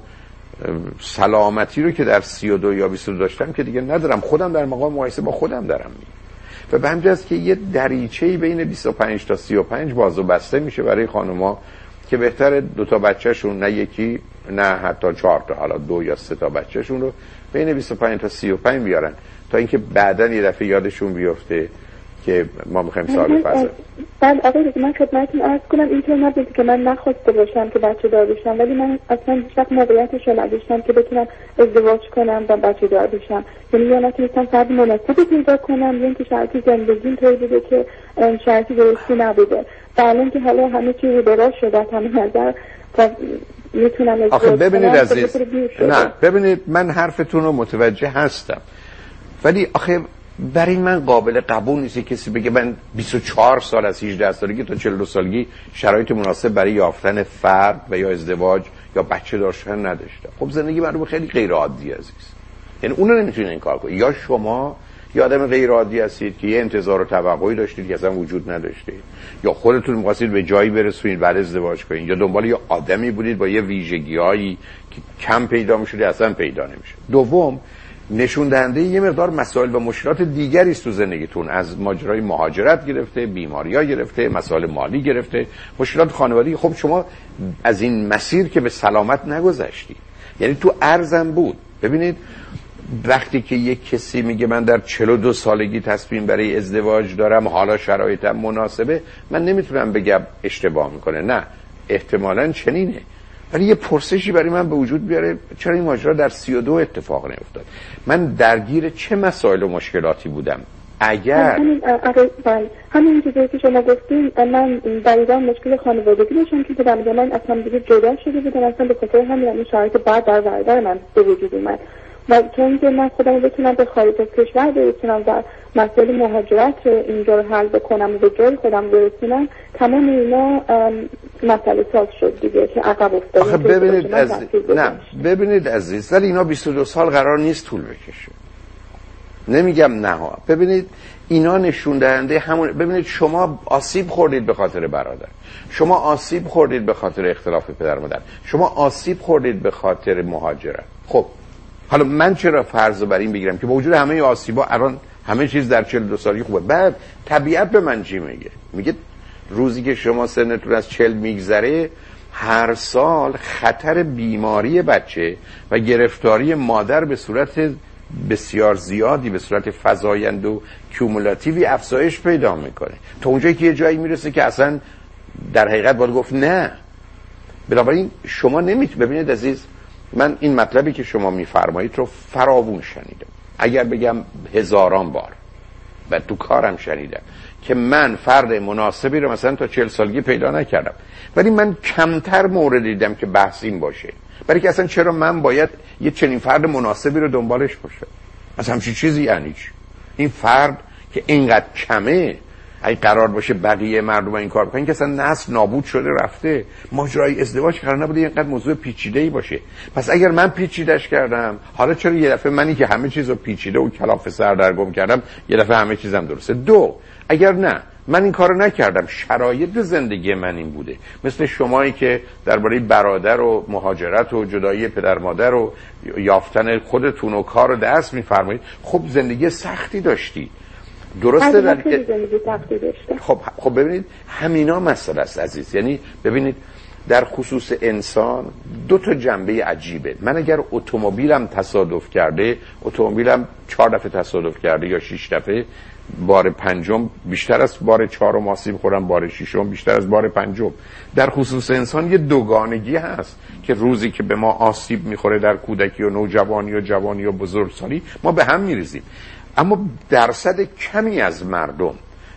[SPEAKER 1] سلامتی رو که در 32 یا 22 داشتم که دیگه ندارم. خودم در مقام مقایسه با خودم دارم و به همین جاست که یه دریچه‌ای بین 25 تا 35 باز و بسته میشه برای خانوما که بهتره 2 تا بچه‌شون، نه یکی نه حتی 4 تا، حالا 2 یا 3 تا بچه‌شون رو بین 25 تا 35 بیارن، تا اینکه بعداً یه دفعه یادشون بیفته که ما می‌خوایم سال فضا.
[SPEAKER 2] بعد آقای من خدمتتون عرض کنم اینطور نبود که من نخواسته باشم که بچه دار بشم، ولی من اصلا هیچ وقت موقعیتش رو نداشتم که بتونم ازدواج کنم و بچه دار بشم. یعنی یا نتونستم فرد مناسبی پیدا کنم، یا اینکه شرایط زندگیم طوری بوده که شرایط درستی نبوده. الان که حالا همه چیز درست شده از همه نظر و میتونم
[SPEAKER 1] آخه ببینید عزیز، نه ببینید من حرفتون رو متوجه هستم، ولی آخه برای من قابل قبول نیست کسی بگه من 24 سال از 18 سالگی تا 42 سالگی شرایط مناسب برای یافتن فرد و یا ازدواج یا بچه داشتن نداشتم. خب زندگی من خیلی غیر عادی عزیز، یعنی اون رو نمیتونید این کار کنید. یا شما یه آدم غیر عادی هستید که یه انتظار و توقعی داشتید که اصلا وجود نداشته، یا خودتون می‌خواستید به جایی برسونید بعد ازدواج کنید، یا دنبال یه آدمی بودید با یه ویژگی‌هایی که کم پیدا می‌شد اصلا پیدا نمی‌شد. دوم، نشون دهنده یه مقدار مسائل و مشکلات دیگری است تو زندگیتون، از ماجرای مهاجرت گرفته، بیماری‌ها گرفته، مسائل مالی گرفته، مشکلات خانوادگی. خب شما از این مسیر که به سلامت نگذشتید، یعنی تو ارزم بود. ببینید وقتی که یک کسی میگه من در 42 سالگی تصمیم برای ازدواج دارم، حالا شرایطم مناسبه، من نمیتونم بگم اشتباه میکنه، نه احتمالاً چنینه، ولی یه پرسشی برای من به وجود بیاره چرا این ماجرا در 32 اتفاق نیفتاد؟ من درگیر چه مسائل و مشکلاتی بودم؟ اگر
[SPEAKER 2] همین چیزی که شما گفتین، من دقیقاً مشکل خانوادگی داشتم که در من اصلا دیگه جدا شده بودم، اصلا به خاطر همین شرایط بعد در برادر من به وجود اومد و چون که من خودم بتونم به خارج از کشور برسونم و مسائل مهاجرت اینجا رو حل بکنم و به جای خودم برسونم، تمام اینا مسئله ساز شد دیگه که عقب افتادم.
[SPEAKER 1] آخه ببینید عزیز، ولی اینا 22 سال قرار نیست طول بکشه. نمیگم نه ها. ببینید اینا نشون دهنده همون. ببینید شما آسیب خوردید به خاطر برادر، شما آسیب خوردید به خاطر اختلاف پدر مادر، شما آسیب خوردید به خاطر مهاجرت. خب حالا من چرا فرض بر این بگیرم که با وجود همه آسیبا الان همه چیز در 42 سالگی خوبه؟ بعد طبیعت به من چی میگه؟ میگه روزی که شما سنتون از 40 میگذره، هر سال خطر بیماری بچه و گرفتاری مادر به صورت بسیار زیادی، به صورت فزاینده و کیومولاتیوی افزایش پیدا میکنه، تا اونجایی که یه جایی میرسه که اصلا در حقیقت باید گفت نه. بنابراین شما ببینید عزیز، من این مطلبی که شما میفرمایید رو فراوون شنیدم، اگر بگم هزاران بار، و تو کارم شنیدم که من فرد مناسبی رو مثلا تا 40 سالگی پیدا نکردم، ولی من کمتر مورد دیدم که بحث این باشه، برای که اصلا چرا من باید یه چنین فرد مناسبی رو دنبالش باشه؟ از همچین چیزی یعنی چی؟ این فرد که اینقدر کمه، اگه قرار باشه بقیه مردم این کار بکنن که اصلا نسل نابود شده رفته. ماجرای ازدواج قرار نبوده اینقدر موضوع پیچیده‌ای باشه. پس اگر من پیچیده‌اش کردم، حالا چرا یه دفعه منی که همه چیزو پیچیده و کلاف سردرگم کردم، یه دفعه همه چیزم درسته؟ دو، اگر نه من این کارو نکردم، شرایط زندگی من این بوده، مثل شمایی که درباره برادر و مهاجرت و جدایی پدر مادر و یافتن خودتون و کار و دست می‌فرمایید، خب زندگی سختی داشتی درسته در که خب ببینید همینا مسئله است عزیز. یعنی ببینید در خصوص انسان دو تا جنبه عجیبه. من اگر اتومبیلم تصادف کرده، اتومبیلم 4 دفعه تصادف کرده یا 6 دفعه، بار پنجم بیشتر از بار 4 آسیب خورم، بار 6 بیشتر از بار 5. در خصوص انسان یه دوگانگی هست که روزی که به ما آسیب میخوره در کودکی و نوجوانی و جوانی و بزرگسالی ما به هم میریزیم. اما درصد کمی از مردم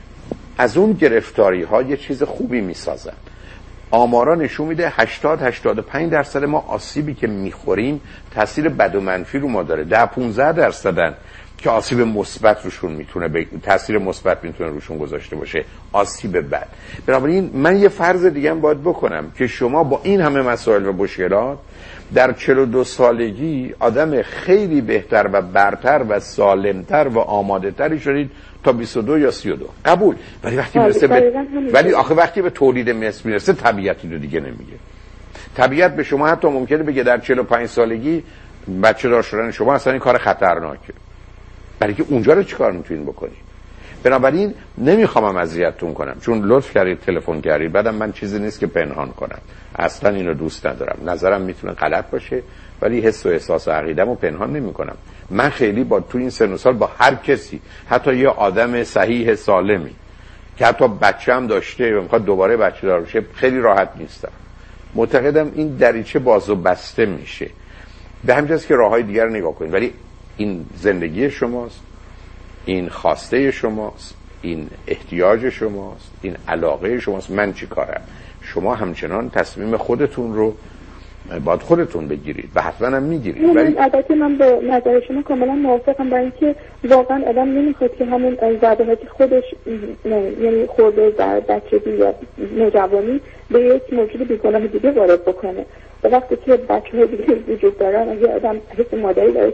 [SPEAKER 1] از اون گرفتاری ها یه چیز خوبی میسازن. آمارا نشون میده 80-85% ما آسیبی که میخوریم تاثیر بد و منفی رو ما داره. 10-15% که آسیب مثبت روشون میتونه تاثیر مثبت میتونه روشون گذاشته باشه، آسیب بد. بنابراین من یه فرض دیگه هم باید بکنم که شما با این همه مسائل و مشکلات در 42 سالگی آدم خیلی بهتر و برتر و سالمتر و آماده تری شدید تا 22 یا 32. قبول. ولی وقتی ولی آخه وقتی به تولید مثل میرسه طبیعتی رو دیگه نمیگه. طبیعت به شما حتی ممکنه بگه در 45 سالگی بچه دار شدن شما اصلا این کار خطرناکه. برای که اونجا رو چیکار میتونین بکنید؟ بنابراین نمیخوام اذیتتون کنم چون لطف کردید تلفن کردید. بعدم من چیزی نیست که پنهان کنم، اصلا اینو دوست ندارم. نظرم میتونه غلط باشه ولی حس و احساس و عقیده‌مو پنهان نمیکنم. من خیلی با تو این سن و سال با هر کسی، حتی یه آدم صحیح سالمی که حتی بچه‌ام داشته و میخواد دوباره بچه دار بشه، خیلی راحت نیستم. معتقدم این دریچه باز و بسته میشه. به همین جاست که راههای دیگر رو نگاه کنید. ولی این زندگی شماست، این خواسته شماست، این احتیاج شماست، این علاقه شماست. من چی کارم؟ شما همچنان تصمیم خودتون رو باید خودتون بگیرید و حتما هم میگیرید.
[SPEAKER 2] ولی البته من به نظر شما کاملا موافقم، برای اینکه واقعا آدم نمیخواد که همون ضربه‌ای خودش یعنی خورده در بچگی یا نوجوانی به یک موجود بیگناه دیگه وارد بکنه. و وقتی که بچه‌های دیگه وجود دارن، اگه آدم حس مادری داره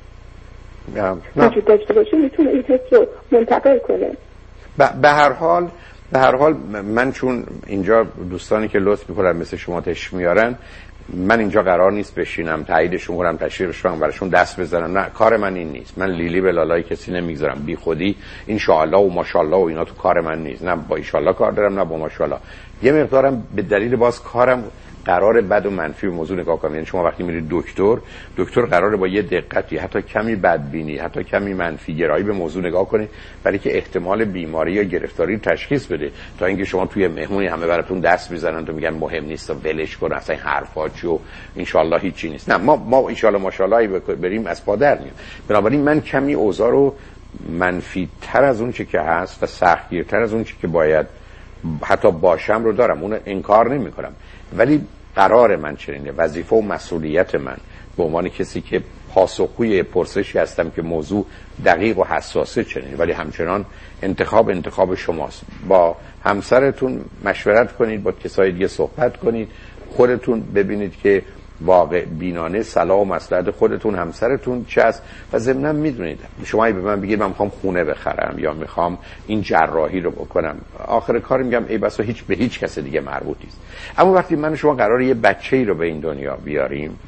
[SPEAKER 2] وجود داشته باشه، میتونه این حس رو منتقل کنه.
[SPEAKER 1] به هر حال من چون اینجا دوستانی که لطف میکنن مثل شما تشریف میارن، من اینجا قرار نیست بشینم تاییدشون کنم، تشویقش کنم، براشون دست بزنم. نه، کار من این نیست. من لیلی به لالای کسی نمیگذارم. بی خودی ان شاء الله و ماشاءالله و اینا تو کار من نیست. نه با ان شاء الله کار دارم، نه با ماشاءالله. یه مقدارم به دلیل کارم قرار بد و منفی به موضوع نگاه کنم. یعنی شما وقتی میرید دکتر قراره با یه دقتی، حتی کمی بدبینی، حتی کمی منفی گرایی به موضوع نگاه کنه، برای که احتمال بیماری یا گرفتاری تشخیص بده، تا اینکه شما توی مهمونی همه براتون دست میزنن و میگن مهم نیست و ولش کن، اصلا این حرفا چی و ان شاء الله هیچی نیست. نه، ما ان شاء الله ماشاءالله بریم از پا در میاد. بنابراین من کمی اوضاع رو منفی تر از اون چه که هست و سختگیرتر از اون چه که باید حتی باشم رو دارم. اون انکار نمی‌کنم. ولی قرار من چنینه، وظیفه و مسئولیت من به عنوان کسی که پاسخگوی پرسشی هستم که موضوع دقیق و حساسه چنینه. ولی همچنان انتخاب شماست. با همسرتون مشورت کنید، با کسای دیگه صحبت کنید، خودتون ببینید که واقع بینانه صلاح و مصلحت خودتون همسرتون چه است. و ضمناً میدونید شما به من بگید من میخوام خونه بخرم یا میخوام این جراحی رو بکنم، آخر کار میگم ای بسا به هیچ کس دیگه مربوط نیست. اما وقتی من شما قراره یه بچه‌ای رو به این دنیا بیاریم،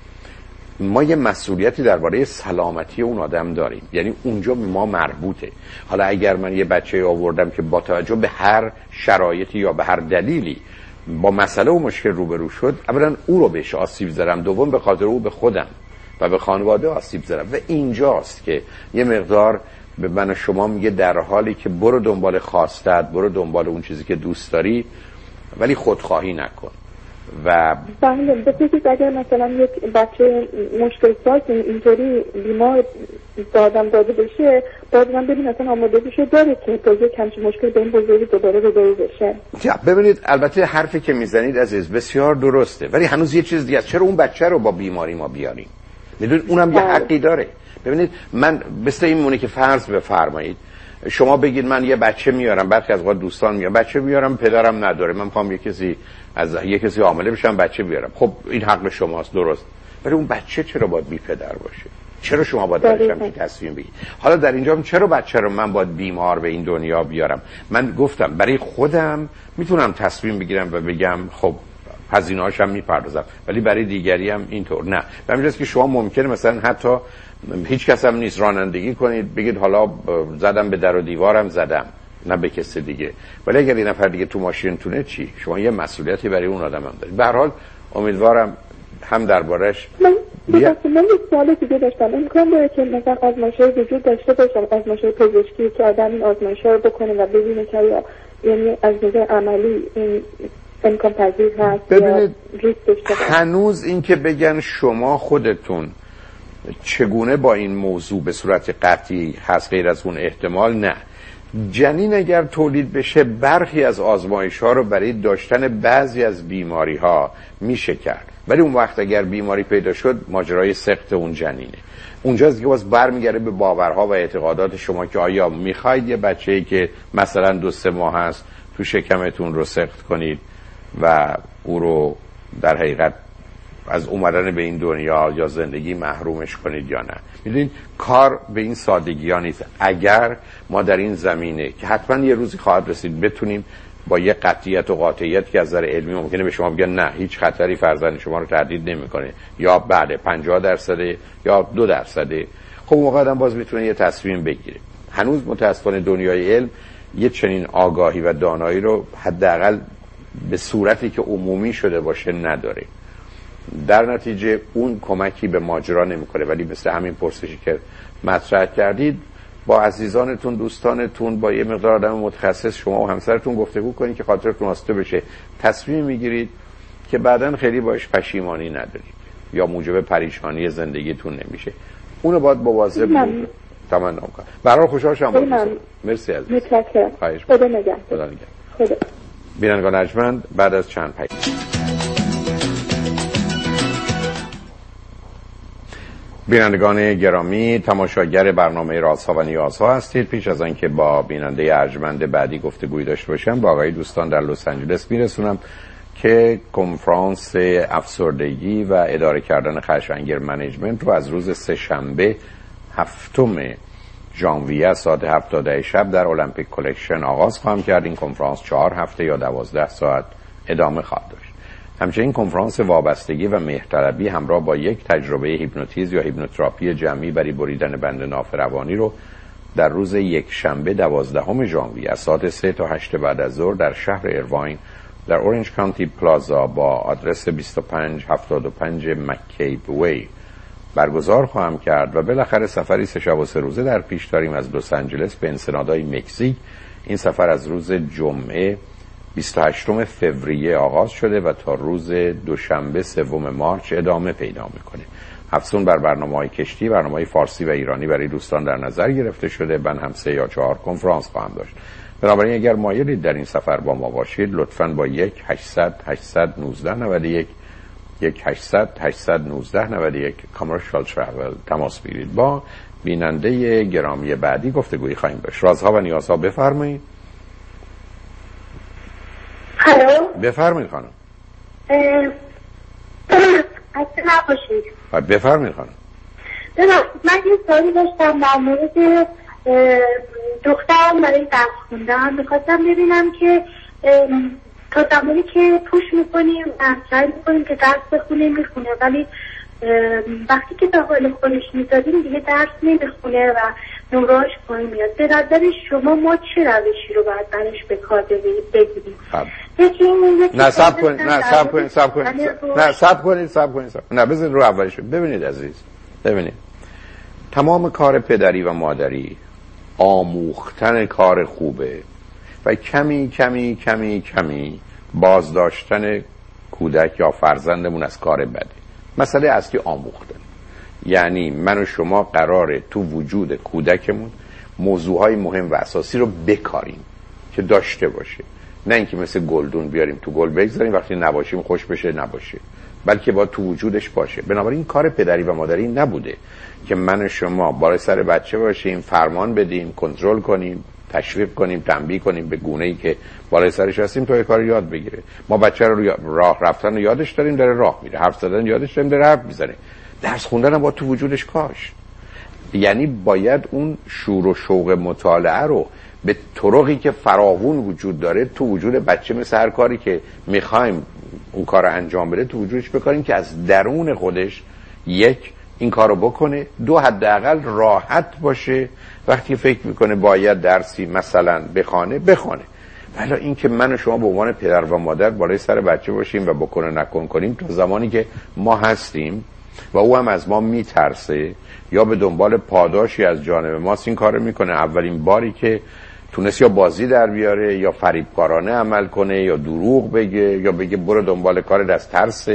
[SPEAKER 1] ما یه مسئولیتی درباره سلامتی اون آدم داریم. یعنی اونجا به ما مربوطه. حالا اگر من یه بچه‌ای آوردم که با توجه به هر شرایطی یا به هر دلیلی با مسئله و مشکل روبرو شد، اولا او رو بهش آسیب زدم، دوم به خاطر او به خودم و به خانواده آسیب زدم. و اینجاست که یه مقدار به من و شما میگه در حالی که برو دنبال خواستت، برو دنبال اون چیزی که دوست داری، ولی خودخواهی نکن. و
[SPEAKER 2] بله، بسید اگر مثلا یک بچه مشکل ساز اینطوری بیمار دادم داده بشه، باید من ببین اصلا آماده بشه داره که تا یک همچین مشکل به این بزرگی دوباره روبرو بشه.
[SPEAKER 1] ببینید البته حرفی که میزنید عزیز بسیار درسته، ولی هنوز یه چیز دیگه است. چرا اون بچه رو با بیماری ما بیاریم؟ میدونید اونم یه حقی داره. ببینید من مثل این مونه که فرض بفرمایید شما بگید من یه بچه میارم، برخی از وقت دوستان میارم بچه بیارم، پدرم نداره، من میخوام یه کسی حامله بشم بچه بیارم. خب این حق شماست، درست. ولی اون بچه چرا باید بی پدر باشه؟ چرا شما باید درش همچین تصمیم بگید؟ حالا در اینجا چرا بچه رو من باید بیمار به این دنیا بیارم؟ من گفتم برای خودم میتونم تصمیم بگیرم و بگم خب هزینه‌هاش هم میپردازم، ولی برای دیگری هم اینطور نه. به همین جاست که شما ممکنه مثلا حتی هیچ کس هم نیست رانندگی کنید، بگید حالا زدم به در و دیوارم زدم، نه به کسی دیگه، ولی اگر این نفر دیگه تو ماشینتونه چی؟ شما یه مسئولیتی برای اون آدم هم دارید. به هر حال امیدوارم هم دربارش
[SPEAKER 2] من یک سوال دیگه داشتم. امکان داره که مثلا آزمایش‌های وجود داشته باشم، آزمایش‌های پزشکی که آدم این آزمایش‌ها رو بکنه و ببینه که یعنی از نظر عملی این امکان پذیر هست؟
[SPEAKER 1] ببینید هنوز این که بگن شما خودتون چگونه با این موضوع به صورت قطعی هست غیر از اون احتمال، نه. جنین اگر تولید بشه برخی از آزمایش‌ها رو برای داشتن بعضی از بیماری‌ها میشه کرد، ولی اون وقت اگر بیماری پیدا شد ماجرای سقط اون جنینه. اونجاست که باز برمیگره به باورها و اعتقادات شما که آیا میخواید یه بچه‌ای که مثلا 2-3 ماه هست تو شکمتون رو سقط کنید و او رو در حقیقت از اومدن به این دنیا یا زندگی محرومش کنید یا نه. میدونید کار به این سادگی ها نیست. اگر ما در این زمینه که حتما یه روزی خواهد رسید بتونیم با یه قطعیت و قاطعیت که از نظر علمی ممکنه به شما بگن نه هیچ خطری فرزند شما رو تهدید نمیکنه، یا بعد 50% یا 2%، خب اون موقع آدم باز میتونه یه تصمیم بگیره. هنوز متاسفانه دنیای علم یه چنین آگاهی و دانایی رو حداقل به صورتی که عمومی شده باشه نداره. در نتیجه اون کمکی به ماجرا نمیکنه. ولی مثل همین پرسشی که مطرح کردید با عزیزانتون، دوستانتون، با یه مقدار آدم متخصص شما و همسرتون گفتگو کنید که خاطرتون آسوده بشه. تصمیم میگیرید که بعداً خیلی باش پشیمانی ندارید یا موجب پریشانی زندگیتون نمیشه. اونو باید مواظب بود. تمام کنید. برای خوشحال شدم. مرسی عزیز.
[SPEAKER 2] متشکرم.
[SPEAKER 1] خدا نگهدار.
[SPEAKER 2] خدا.
[SPEAKER 1] بینندگان ارجمند، بعد از چند پیام بینندگان گرامی، تماشاگر برنامه رازها و نیازها هستید. پیش از آنکه با بیننده ارجمند بعدی گفتگویی داشته باشم، با آقای دوستان در لس آنجلس میرسونم که کنفرانس افسردگی و اداره کردن خشمگین منیجمنت رو از روز سه‌شنبه 7 ژانویه ساعت 7 شب در المپیک کلکشن آغاز خواهم کرد. این کنفرانس 4 هفته یا 12 ساعت ادامه خواهد داشت. همچنین کنفرانس وابستگی و مهرطلبی همراه با یک تجربه هیپنوتیزم یا هیپنوتراپی جمعی برای بریدن بند ناف روانی رو در روز یکشنبه 12 ژانویه از ساعت 3 تا 8 بعد از ظهر در شهر ایرواین در اورنج کانتی پلازا با آدرس 2575 مکیب وی برگزار خواهم کرد و بالاخره سفری 3 شب و 3 روزه در پیش داریم از لس آنجلس به انسنادای مکزیک. این سفر از روز جمعه 28 فوریه آغاز شده و تا روز دوشنبه 3 مارس ادامه پیدا میکنه. افزون بر برنامه‌های کشتی، برنامه‌های فارسی و ایرانی برای دوستان در نظر گرفته شده. من هم 3 یا 4 کنفرانس خواهم داشت. بنابراین اگر مایلید در این سفر با ما باشید، لطفاً با 1-800-819-91 1-800-819-91 کامرشال ترافل تماس بگیرید. با بیننده گرامی بعدی گفتگویی خواهیم داشت. رازها و نیازها، بفرمایید.
[SPEAKER 2] الو،
[SPEAKER 1] بفرمایید خانم.
[SPEAKER 2] اصلا نباشید.
[SPEAKER 1] بفرمایید خانم.
[SPEAKER 2] من یه سوالی داشتم در مورد دخترم برای درس خوندن. میخواستم ببینم که تا زمانی که پوش میکنیم سعی میکنیم که درس بخونه میخونه، ولی وقتی که به حال خودش میذاریم دیگه درس نمیخونه و نوراش پایین میاد. به نظر شما ما چه روشی رو باید برش به کار بگیریم؟
[SPEAKER 1] سب کنید. نه بذارید رو اولش. ببینید عزیز، ببینید تمام کار پدری و مادری آموختن کار خوبه و کمی کمی کمی کمی بازداشتن کودک یا فرزندمون از کار بده. مسئله اصلی آموختن. یعنی من و شما قراره تو وجود کودکمون موضوعهای مهم و اساسی رو بکاریم که داشته باشه، نه اینکه مثل گلدون بیاریم تو گل بگذاریم وقتی نباشیم خوش بشه نباشه، بلکه با تو وجودش باشه. بنابراین کار پدری و مادری نبوده که من و شما بالای سر بچه باشیم، فرمان بدیم، کنترل کنیم، تشویق کنیم، تنبیه کنیم به گونه‌ای که بالای سرش هستیم تا کار یاد بگیره. ما بچه رو راه رفتن رو یادش داریم داره راه میره، حرف زدن یادش داریم داره حرف میزنه، درس خوندن هم با تو وجودش کاش. یعنی باید اون شور و شوق مطالعه رو به طرقی که فراوون وجود داره تو وجود بچه، مثل هر کاری که میخوایم اون کار انجام بده تو وجودش بکاریم که از درون خودش یک این کارو بکنه، دو حداقل راحت باشه وقتی فکر میکنه باید درسی مثلا بخونه. ولی این که من و شما به عنوان پدر و مادر بالای سر بچه باشیم و بکنه نکن کنیم تا زمانی که ما هستیم و او هم از ما میترسه یا به دنبال پاداشی از جانب ماست این کارو میکنه. اولین باری که تونست یا بازی در بیاره یا فریبکارانه عمل کنه یا دروغ بگه یا بگه برو دنبال کار از ترس،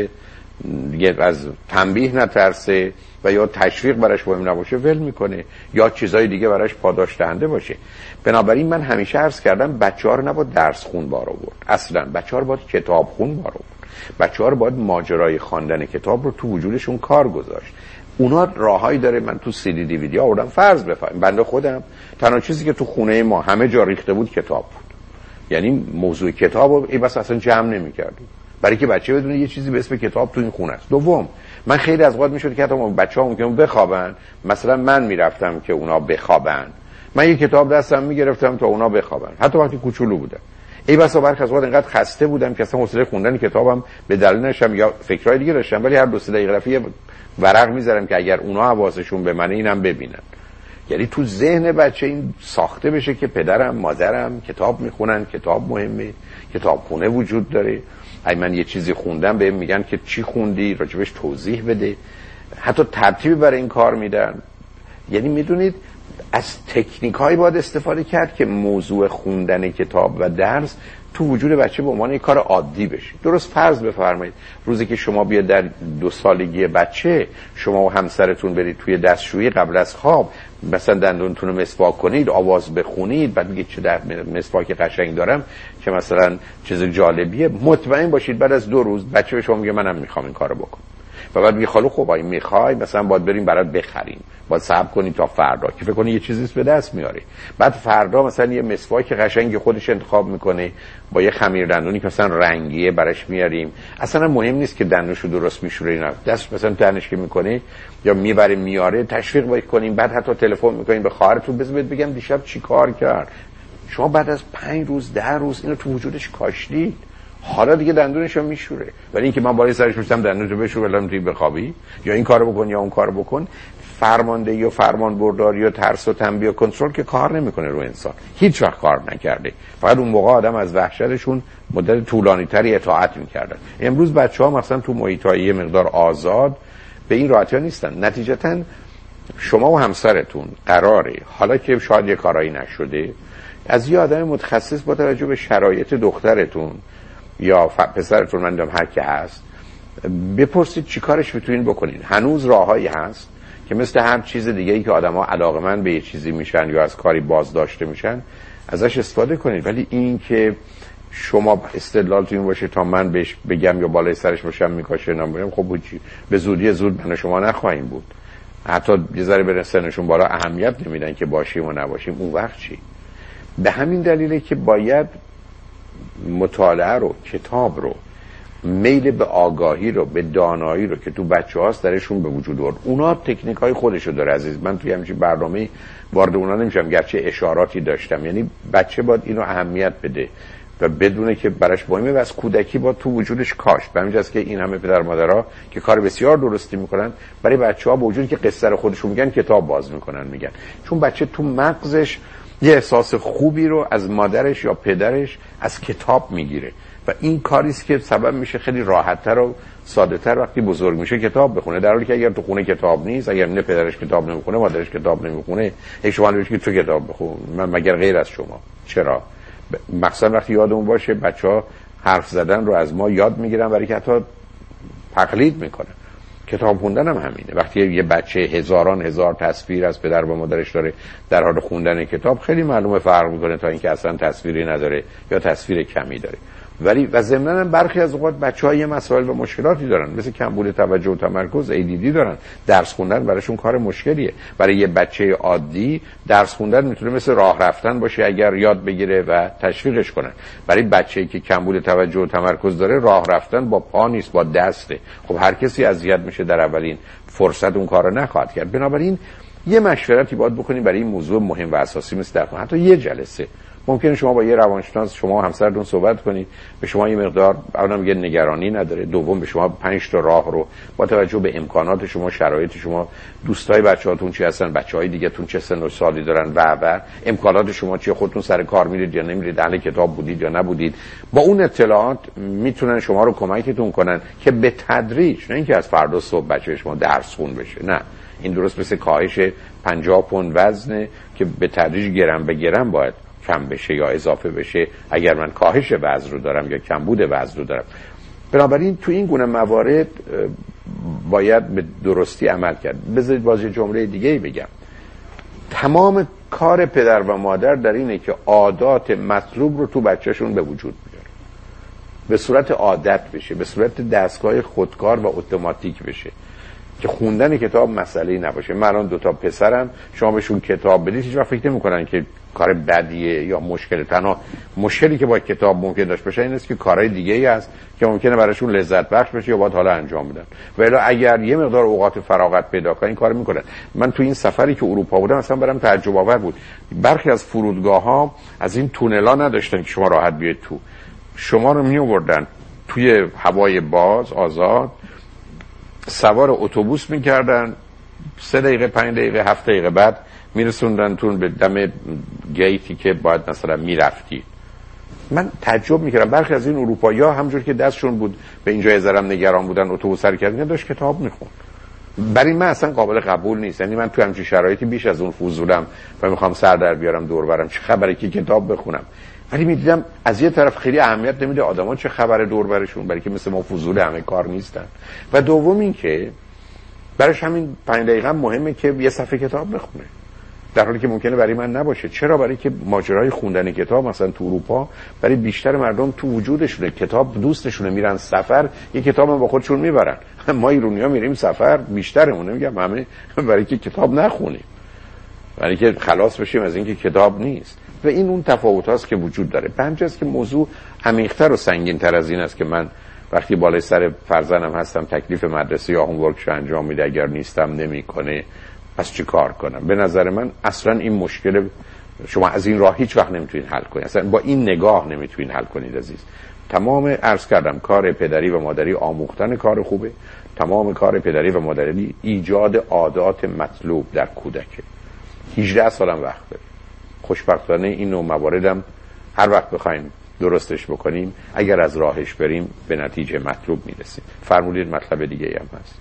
[SPEAKER 1] از تنبیه نترسه و یا تشویق براش مهم نباشه ول میکنه یا چیزای دیگه براش پاداش دهنده باشه. بنابراین من همیشه عرض کردم بچه‌ها رو نباید درس خون بار آورد، اصلا بچه‌ها رو باید کتاب خون بار آورد، بچه‌ها رو باید ماجرای خواندن کتاب رو تو وجودشون کار گذاشت. اونا راههایی داره، من تو سی دی ویدیو آوردم. فرض بفرمایید بنده خودم تنها چیزی که تو خونه ما همه جا ریخته بود کتاب بود، یعنی موضوع کتابو بس اصلا جمع نمی‌کردیم برای که بچه بدونه یه چیزی به اسم کتاب تو این خونه است. دوم من خیلی از اوقات میشد که حتی بچه‌ها ممکنه بخوابن، مثلا من میرفتم که اونا بخوابن، من یه کتاب دستم میگرفتم تا اونا بخوابن حتی وقتی کوچولو بودن. بسا برخی از اوقات اینقدر خسته بودم که اصلا حوصله خوندن کتابم به دلیل نشم یا فکرای دیگه داشتم، ولی هر 2-3 دقیقه رفیع ورق میذارم که اگر اونا حواسشون به منه اینم ببینن. یعنی تو ذهن بچه این ساخته بشه که پدرم مادرم کتاب میخونن، کتاب مهمه، کتابخونه وجود داره. اگه من یه چیزی خوندم بهم میگن که چی خوندی، راجبش توضیح بده، حتی ترتیبی برای این کار میدن. یعنی میدونید از تکنیک‌هایی باید استفاده کرد که موضوع خوندن کتاب و درس تو وجود بچه به عنوان یک کار عادی بشه. درست فرض بفرمایید روزی که شما بیاد در 2 سالگی بچه شما و همسرتون برید توی دستشویی قبل از خواب مثلا دندونتون رو مسواک کنید، آواز بخونید، بعد میگید چه در مسواک قشنگ دارم که مثلا چیز جالبیه، مطمئن باشید بعد از 2 روز بچه به شما میگه منم میخوام این کارو بکنم. و بعد میگه خالو خب این میخوای مثلا باید بریم برات بخریم، باید صبر کنی تا فردا که فکر کنی یه چیزیش به دست میاری. بعد فردا مثلا یه مسواک قشنگ خودش انتخاب میکنه با یه خمیر دندونی که مثلا رنگیه براش میاریم. اصلا مهم نیست که دندونشو درست میشوره اینا، دست مثلا دهنش که میکنه یا میبره میاره تشویق باید کنیم. بعد حتی تلفن میکنیم به خواهرتون بذارید بگم دیشب چیکار کرد. شما بعد از 5 روز 10 روز اینو تو وجودش کاشتید، حالا دیگه دندونشو میشوره. ولی اینکه من بالای سرش میشم دندونشو بشور ولام توی بخوابی یا این کارو بکن یا اون کارو بکن، فرماندهی و فرمانبرداری و ترس و تنبیه و کنترل که کار نمیکنه رو انسان، هیچ وقت کار نکرده. فقط اون موقع آدم از وحشتشون مدت طولانی تری اطاعت میکردن. امروز بچه‌ها مثلا تو محیطای یه مقدار آزاد به این راحتی نیستن. نتیجتا شما و همسرتون قراره حالا که شاید یه کارایی نشده از یه آدم متخصص با توجه به شرایط دخترتون یا پسرتون من نمیدونم هر کی هست بپرسید چی کارش میتونین بکنین. هنوز راههایی هست که مثل هر چیز دیگه ای که آدما علاقمند به یه چیزی میشن یا از کاری بازداشته میشن ازش استفاده کنید. ولی این که شما استدلالتون این باشه تا من بهش بگم یا بالای سرش باشم میکاشه نمیگم خب چی به زودی زود من شما نخواهیم بود. حتی یه ذره به سنشون بالا اهمیت نمیدن که باشیم و نباشیم، اون وقت چی؟ به همین دلیله که باید مطالعه رو، کتاب رو، میل به آگاهی رو، به دانایی رو که تو بچه هاست درشون به وجود آورد. اونا تکنیک های خودشو داره عزیز. من توی همچین برنامه وارد اونا نمیشم گرچه اشاراتی داشتم. یعنی بچه باید اینو اهمیت بده و بدونه که براش مهمه و از کودکی با تو وجودش کاشت. به همین جاست که این همه پدر مادرها که کار بسیار درستی میکنن برای بچه‌ها با وجودی که قصه رو خودشون میگن کتاب باز میکنن میگن، چون بچه تو مغزش یه احساس خوبی رو از مادرش یا پدرش از کتاب میگیره و این کاریست که سبب میشه خیلی راحت‌تر و ساده‌تر وقتی بزرگ میشه کتاب بخونه. در حالی که اگر تو خونه کتاب نیست، اگر نه پدرش کتاب نمیخونه مادرش کتاب نمیخونه، یک شما بگید که تو کتاب بخون، من مگر غیر از شما. چرا؟ مثلا وقتی یادمون باشه بچه‌ها حرف زدن رو از ما یاد میگیرن برای که حتی تقلید میکنن. کتاب خوندن هم همینه. وقتی یه بچه هزار تصویر از پدر و مادرش داره در حال خوندن کتاب خیلی معلومه فرق میکنه تا اینکه اصلا تصویری نداره یا تصویر کمی داره. ولی و ضمناً هم برخی از اوقات بچه‌ها یه مسائل و مشکلاتی دارن، مثل کمبود توجه و تمرکز، ADD دارن. درس خوندن براشون کار مشکلیه. برای یه بچه عادی درس خوندن میتونه مثل راه رفتن باشه اگر یاد بگیره و تشویقش کنن. برای بچه‌ای که کمبود توجه و تمرکز داره راه رفتن با پا نیست، با دسته. خب هر کسی اذیت میشه در اولین فرصت اون کارو نخواهد کرد. بنابراین یه مشورتی باید بکنیم برای این موضوع مهم و اساسی مثل در حتی یه جلسه ممکنه شما با یه روانشناس شما همسرتون صحبت کنید، به شما یه مقدار اولا میگه نگرانی نداره، دوم به شما 5 تا راه رو با توجه به امکانات شما، شرایط شما، دوستای بچه‌هاتون چی هستن، بچه‌های دیگه‌تون چه سن و سالی دارن و امکانات شما چیه، خودتون سر کار میرید یا نمیرید، اهل کتاب بودید یا نبودید، با اون اطلاعات میتونن شما رو کمکتون کنن که به تدریج، نه اینکه از فردا صبح بچه شما درس خون بشه، نه، این درست مثل کاهش 50 پوند وزنه که به تدریج گرم به گرم باید کم بشه یا اضافه بشه اگر من کاهش وزن رو دارم یا کمبود وزن رو دارم. بنابراین تو این گونه موارد باید به درستی عمل کرد. بذارید باز یه جمله دیگه بگم. تمام کار پدر و مادر در اینه که عادات مطلوب رو تو بچه‌شون به وجود بیاره، به صورت عادت بشه، به صورت دستگاه خودکار و اتوماتیک بشه که خوندن کتاب مسئله نباشه. من الان 2 تا پسرم، شما بهشون کتاب بدید هیچ وقت فکر نمی‌کنن که کار بدیه یا مشکل. تنها مشکلی که با کتاب ممکن داشته باشه این است که کارهای دیگه‌ای هست که ممکنه براشون لذت بخش بشه یا باید حالا انجام بدن. ولی اگر یه مقدار اوقات فراغت پیدا کنن این کارو میکنن. من تو این سفری که اروپا بودم اصلا برام تعجب آور بود. برخی از فرودگاه‌ها از این تونل‌ها نداشتن که شما راحت بیاید تو. شما رو می‌آوردن توی هوای باز آزاد، سوار اتوبوس می‌کردن، 3 دقیقه 5 دقیقه 7 دقیقه بعد میرسوندنتون به دم گیتی که باید مثلا میرفتی. من تعجب میکردم برخی از این اروپایی‌ها همونجور که دستشون بود به اینجا یزرم نگران بودن اتوبوس سر کردن داشت کتاب میخوند. برای من اصلا قابل قبول نیست. یعنی من تو همچین شرایطی بیش از اون فضولم و میخوام سر در بیارم دور برم چه خبره که کتاب بخونم. ولی میدیدم از یه طرف خیلی اهمیت نمیده آدما چه خبره دور برشون، برای که مثل ما فضول همه کار نیستن. و دوم این که برایش همین 5 دقیقه مهمه که یه صفحه کتاب بخونه، در حالی که ممکنه برای من نباشه. چرا؟ برای که ماجرای خوندن کتاب مثلا تو اروپا برای بیشتر مردم تو وجودشونه، کتاب دوستشونه، میرن سفر یه کتاب با خودشون میبرن. ما ایرانی‌ها میریم سفر بیشترمون نمیگم همه برای که کتاب نخونیم، برای که خلاص بشیم از اینکه کتاب نیست. و این اون تفاوت‌هاست که وجود داره. بنجاست که موضوع عمیق‌تر و سنگین‌تر از این است که من وقتی بالای سر فرزندم هستم تکلیف مدرسه یا هومورکش انجام میده، اگر نیستم نمیکنه، پس چی کار کنم؟ به نظر من اصلا این مشکل شما از این راه هیچ وقت نمیتونید حل کنید، اصلا با این نگاه نمیتونید حل کنید عزیز. تمام عرض کردم کار پدری و مادری آموختن کار خوبه، تمام کار پدری و مادری ایجاد عادات مطلوب در کودکه. 18 سالم وقت داره. خوشبختانه این نوع مواردم هر وقت بخوایم درستش بکنیم اگر از راهش بریم به نتیجه مطلوب میرسیم. فرمودید مطلب دیگه هم هست.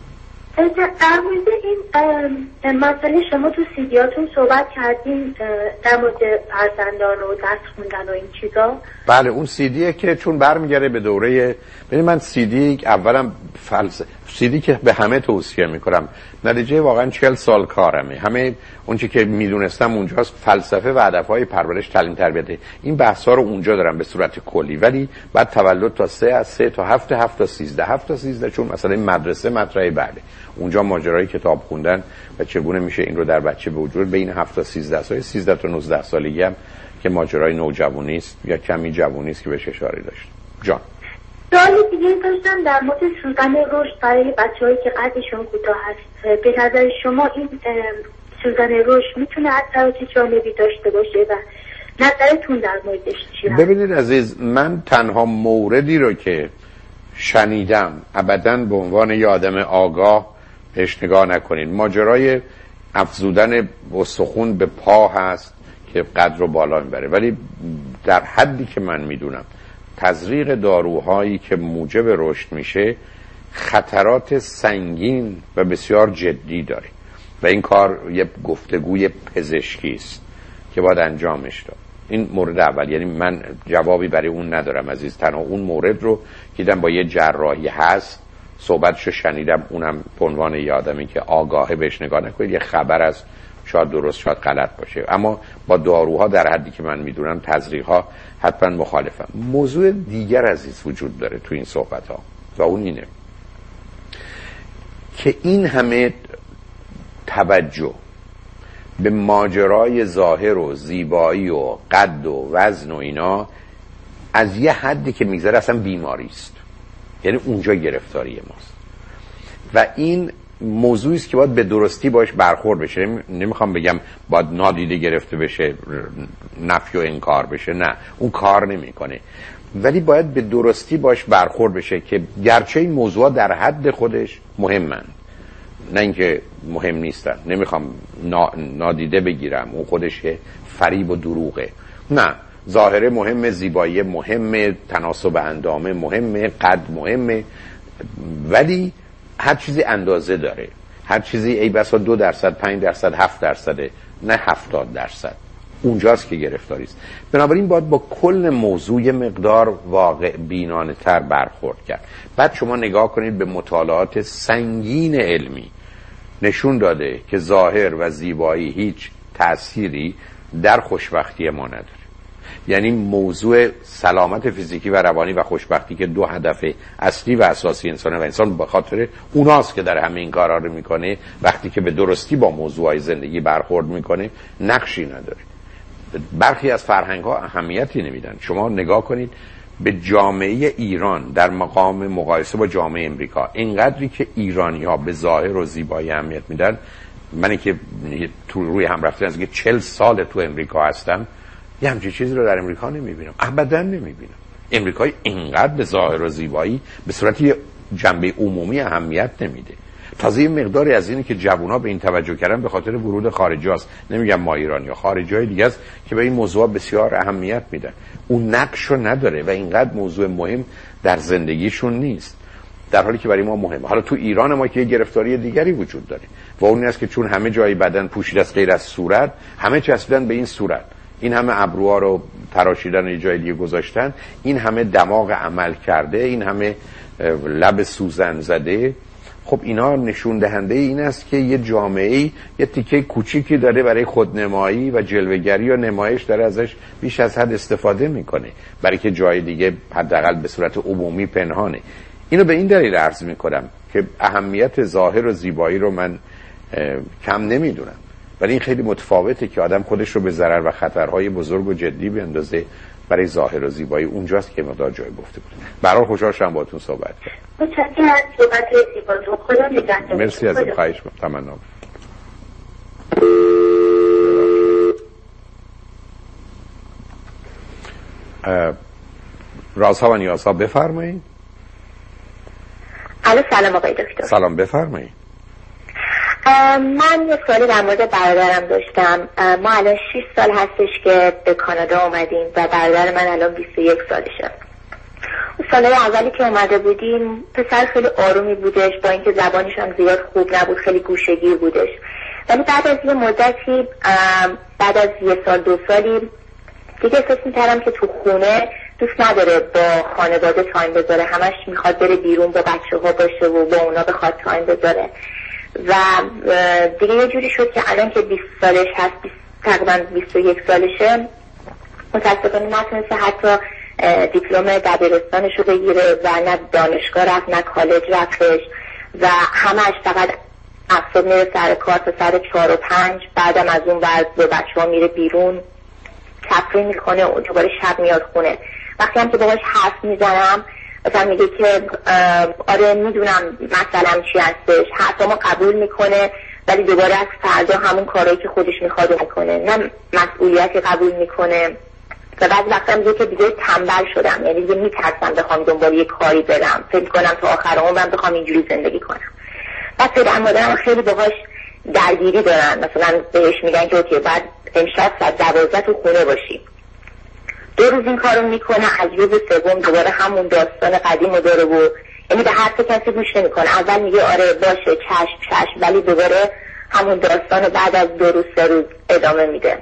[SPEAKER 2] در مورد این مسئله شما تو سیدیاتون صحبت کردین در مورد فرزندان و درس خوندن و این چیزا.
[SPEAKER 1] بله اون سیدیه که چون برمیگره به دوره، ببین من سیدی اولم سیدی که به همه توصیه میکنم، نتیجه واقعا 40 سال کارمه، همه اون چی که میدونستم اونجاست، فلسفه و هدفهای پرورش تعلیم تربیت، این بحثا رو اونجا دارم به صورت کلی. ولی بعد تولد تا 3 از 3 تا 7 7 تا 13 7 تا 13 چون مثلا مدرسه مطرحه، بله اونجا ماجرای کتاب خوندن و چگونه میشه این رو در بچه به وجود بین 7 تا 13 سال 13 تا 19 سالگی هم که ماجرای نوجوانی است یا کمی جوانی است که بهش اشاره داشت. جان
[SPEAKER 2] سوالی دیگه داشتم در مورد سوزن رشد برای بچه‌هایی که قدشون کوتاه هست. به نظر شما این سوزن رشد میتونه اثرات جانبی داشته باشه و نظرتون در موردش چیه؟
[SPEAKER 1] ببینید عزیز، من تنها موردی رو که شنیدم، ابداً به عنوان یه آدم آگاه بهش نگاه نکنید، ماجرای افزودن استخوان به پا هست که قد رو بالا میبره. ولی در حدی که من میدونم تزریق داروهایی که موجب رشد میشه خطرات سنگین و بسیار جدی داره و این کار یه گفتگوی پزشکی است که باید انجامش داد. این مورد اول، یعنی من جوابی برای اون ندارم عزیز. تنها اون مورد رو که دیدم با یه جراحی هست، صحبتشو شنیدم، اونم به عنوان یه آدمی که آگاهه بهش نگاه نکنید، یه خبر از شاید درست شاید غلط باشه، اما با داروها در حدی که من میدونم تزریقها حتما مخالفم. موضوع دیگر عزیز وجود داره تو این صحبت ها و اون اینه که این همه توجه به ماجرای ظاهر و زیبایی و قد و وزن و اینا از یه حدی که میگذره اصلا بیماری است، یعنی اونجا گرفتاری ماست و این موضوعی است که باید به درستی باش برخورد بشه. نمیخوام بگم باید نادیده گرفته بشه، نفی و انکار بشه، نه، اون کار نمیکنه، ولی باید به درستی باش برخورد بشه که گرچه این موضوع در حد خودش مهمن، نه اینکه مهم نیستن، نمیخوام نادیده بگیرم اون خودش فریب و دروغه، نه، ظاهره مهمه، زیبایی مهمه، تناسب اندامه مهمه، قد مهمه، ولی هر چیزی اندازه داره. هر چیزی ای بسا 2%، 5%، 7%، نه 70%. اونجاست که گرفتاری است. بنابراین باید با کل موضوع مقدار واقع بینانه تر برخورد کرد. بعد شما نگاه کنید به مطالعات سنگین علمی نشون داده که ظاهر و زیبایی هیچ تأثیری در خوشبختی ما نداره. یعنی موضوع سلامت فیزیکی و روانی و خوشبختی که 2 هدف اصلی و اساسی انسانه و انسان به خاطر اوناست که در همه این کارا رو میکنه، وقتی که به درستی با موضوعهای زندگی برخورد میکنه نقشی نداره. برخی از فرهنگ ها اهمیتی نمیدن. شما نگاه کنید به جامعه ایران در مقام مقایسه با جامعه امریکا، اینقدری که ایرانی ها به ظاهر و زیبایی اهمیت میدن. من که تو روی هم رفتن از که 40 سال تو امریکا هستم، یه همچین چیزی رو در امریکا نمیبینم، ابدا نمیبینم. امریکایی اینقدر به ظاهر و زیبایی به صورت یه جنبه عمومی اهمیت نمیده. تازه یه مقداری از اینه که جوونا به این توجه کردن به خاطر ورود خارجی است. نمیگم ما ایرانی ها، خارجیای دیگه است که به این موضوع بسیار اهمیت میدن. اون نقشو نداره و اینقدر موضوع مهم در زندگیشون نیست، در حالی که برای ما مهمه. حالا تو ایران ما که یه گرفتاری دیگری وجود داره و اون است که چون همه جای بدن پوشیده است غیر از صورت، همه چسبیدن به این صورت، این همه ابروها رو تراشیدن و یه جای دیگه گذاشتن، این همه دماغ عمل کرده، این همه لب سوزن زده. خب اینا نشون دهنده این است که یه جامعه‌ای یه تیکه کوچیکی داره برای خودنمایی و جلوه‌گری و نمایش، داره ازش بیش از حد استفاده میکنه، برای که جای دیگه حداقل به صورت عمومی پنهانه. اینو به این دلیل عرض میکنم که اهمیت ظاهر و زیبایی رو من کم نمیدونم، ولی این خیلی متفاوته که آدم خودش رو به ضرر و خطرهای بزرگ و جدی بیندازه برای ظاهر و زیبایی. اونجاست که مقدار جای گفته بود. برای خوشحال شدم باهاتون صحبت کردم.
[SPEAKER 2] متشکرم از صحبت زیباتون. خدا نگهدار.
[SPEAKER 1] مرسی از خواهش تمنا. رازها و نیازها بفرمایید.
[SPEAKER 2] سلام آقای دکتر.
[SPEAKER 1] سلام، بفرمایید.
[SPEAKER 2] من یه سوالی در مورد برادرم داشتم. ما الان 6 سال هستش که به کانادا اومدیم و برادر من الان 21 سالشه. اون سالهای اولی که اومده بودیم پسر خیلی آرومی بودش، با اینکه زبانش هم زیاد خوب نبود، خیلی گوشه‌گیر بودش، ولی بعد از یه مدتی، بعد از 1 سال 2 سالی دیگه احساس می‌کردم که تو خونه دوست نداره با خانواده تایم بذاره، همش میخواد بره بیرون با بچه‌ها باشه و با اونا بخواد تایم بذاره. و دیگه یه جوری شد که الان که 20 سالش هست، تقریبا 21 سالشه، متاسفانه نتونسته حتی دیپلم دبیرستانش رو بگیره و نه دانشگاه رفت نه کالج رفتش و همش فقط اصلا میره سر کار تا سر 4 و 5، بعدم از اون بعد با بچه‌ها میره بیرون تفریح میکنه و دوباره شب میاد خونه. وقتی هم که باهاش حرف میزنم مثلا میگه که آره میدونم مثلا چی هستش، حرفامو قبول میکنه ولی دوباره از فردا همون کارهایی که خودش میخواد میکنه، نه مسئولیتی قبول میکنه. و بعضی وقتا میگه که دیگه تنبل شدم، یعنی دیگه میترسم بخوام دنبال یه کاری برم، فکر کنم تا آخر عمرم بخوام اینجوری زندگی کنم. بعد پدر مادرم خیلی باهاش درگیری دارن، مثلا بهش میگن که اوکی بعد امشب ساعت 12 تو خونه باشی. 2 روز این کارو میکنه، از روز سوم دوباره همون داستان قدیمو داره و یعنی به حرف کسی گوش نمیکنه. اول میگه آره باشه چشم، ولی دوباره همون داستانو بعد از 2 روز 3 روز ادامه میده.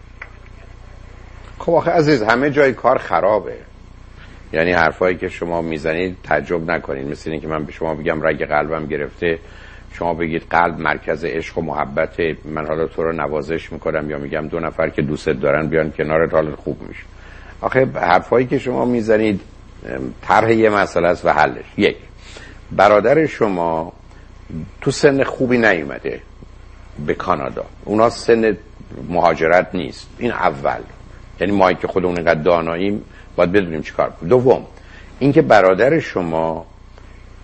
[SPEAKER 1] خب آخه عزیز، همه جای کار خرابه. یعنی حرفایی که شما میزنید تعجب نکنید، مثل اینکه من به شما بگم رگ قلبم گرفته، شما بگید قلب مرکز عشق و محبت، من حالا تو رو نوازش میکنم یا میگم 2 نفر که دوست دارن بیان کنارت حالت خوب میشه. آخه حرفایی که شما میزنید طرح یه مسئله است و حلش. 1، برادر شما تو سن خوبی نیومده به کانادا، اونا سن مهاجرت نیست، این اول. یعنی ما که خودمون اینقدر داناییم باید بدونیم چیکار کنیم. 2، اینکه برادر شما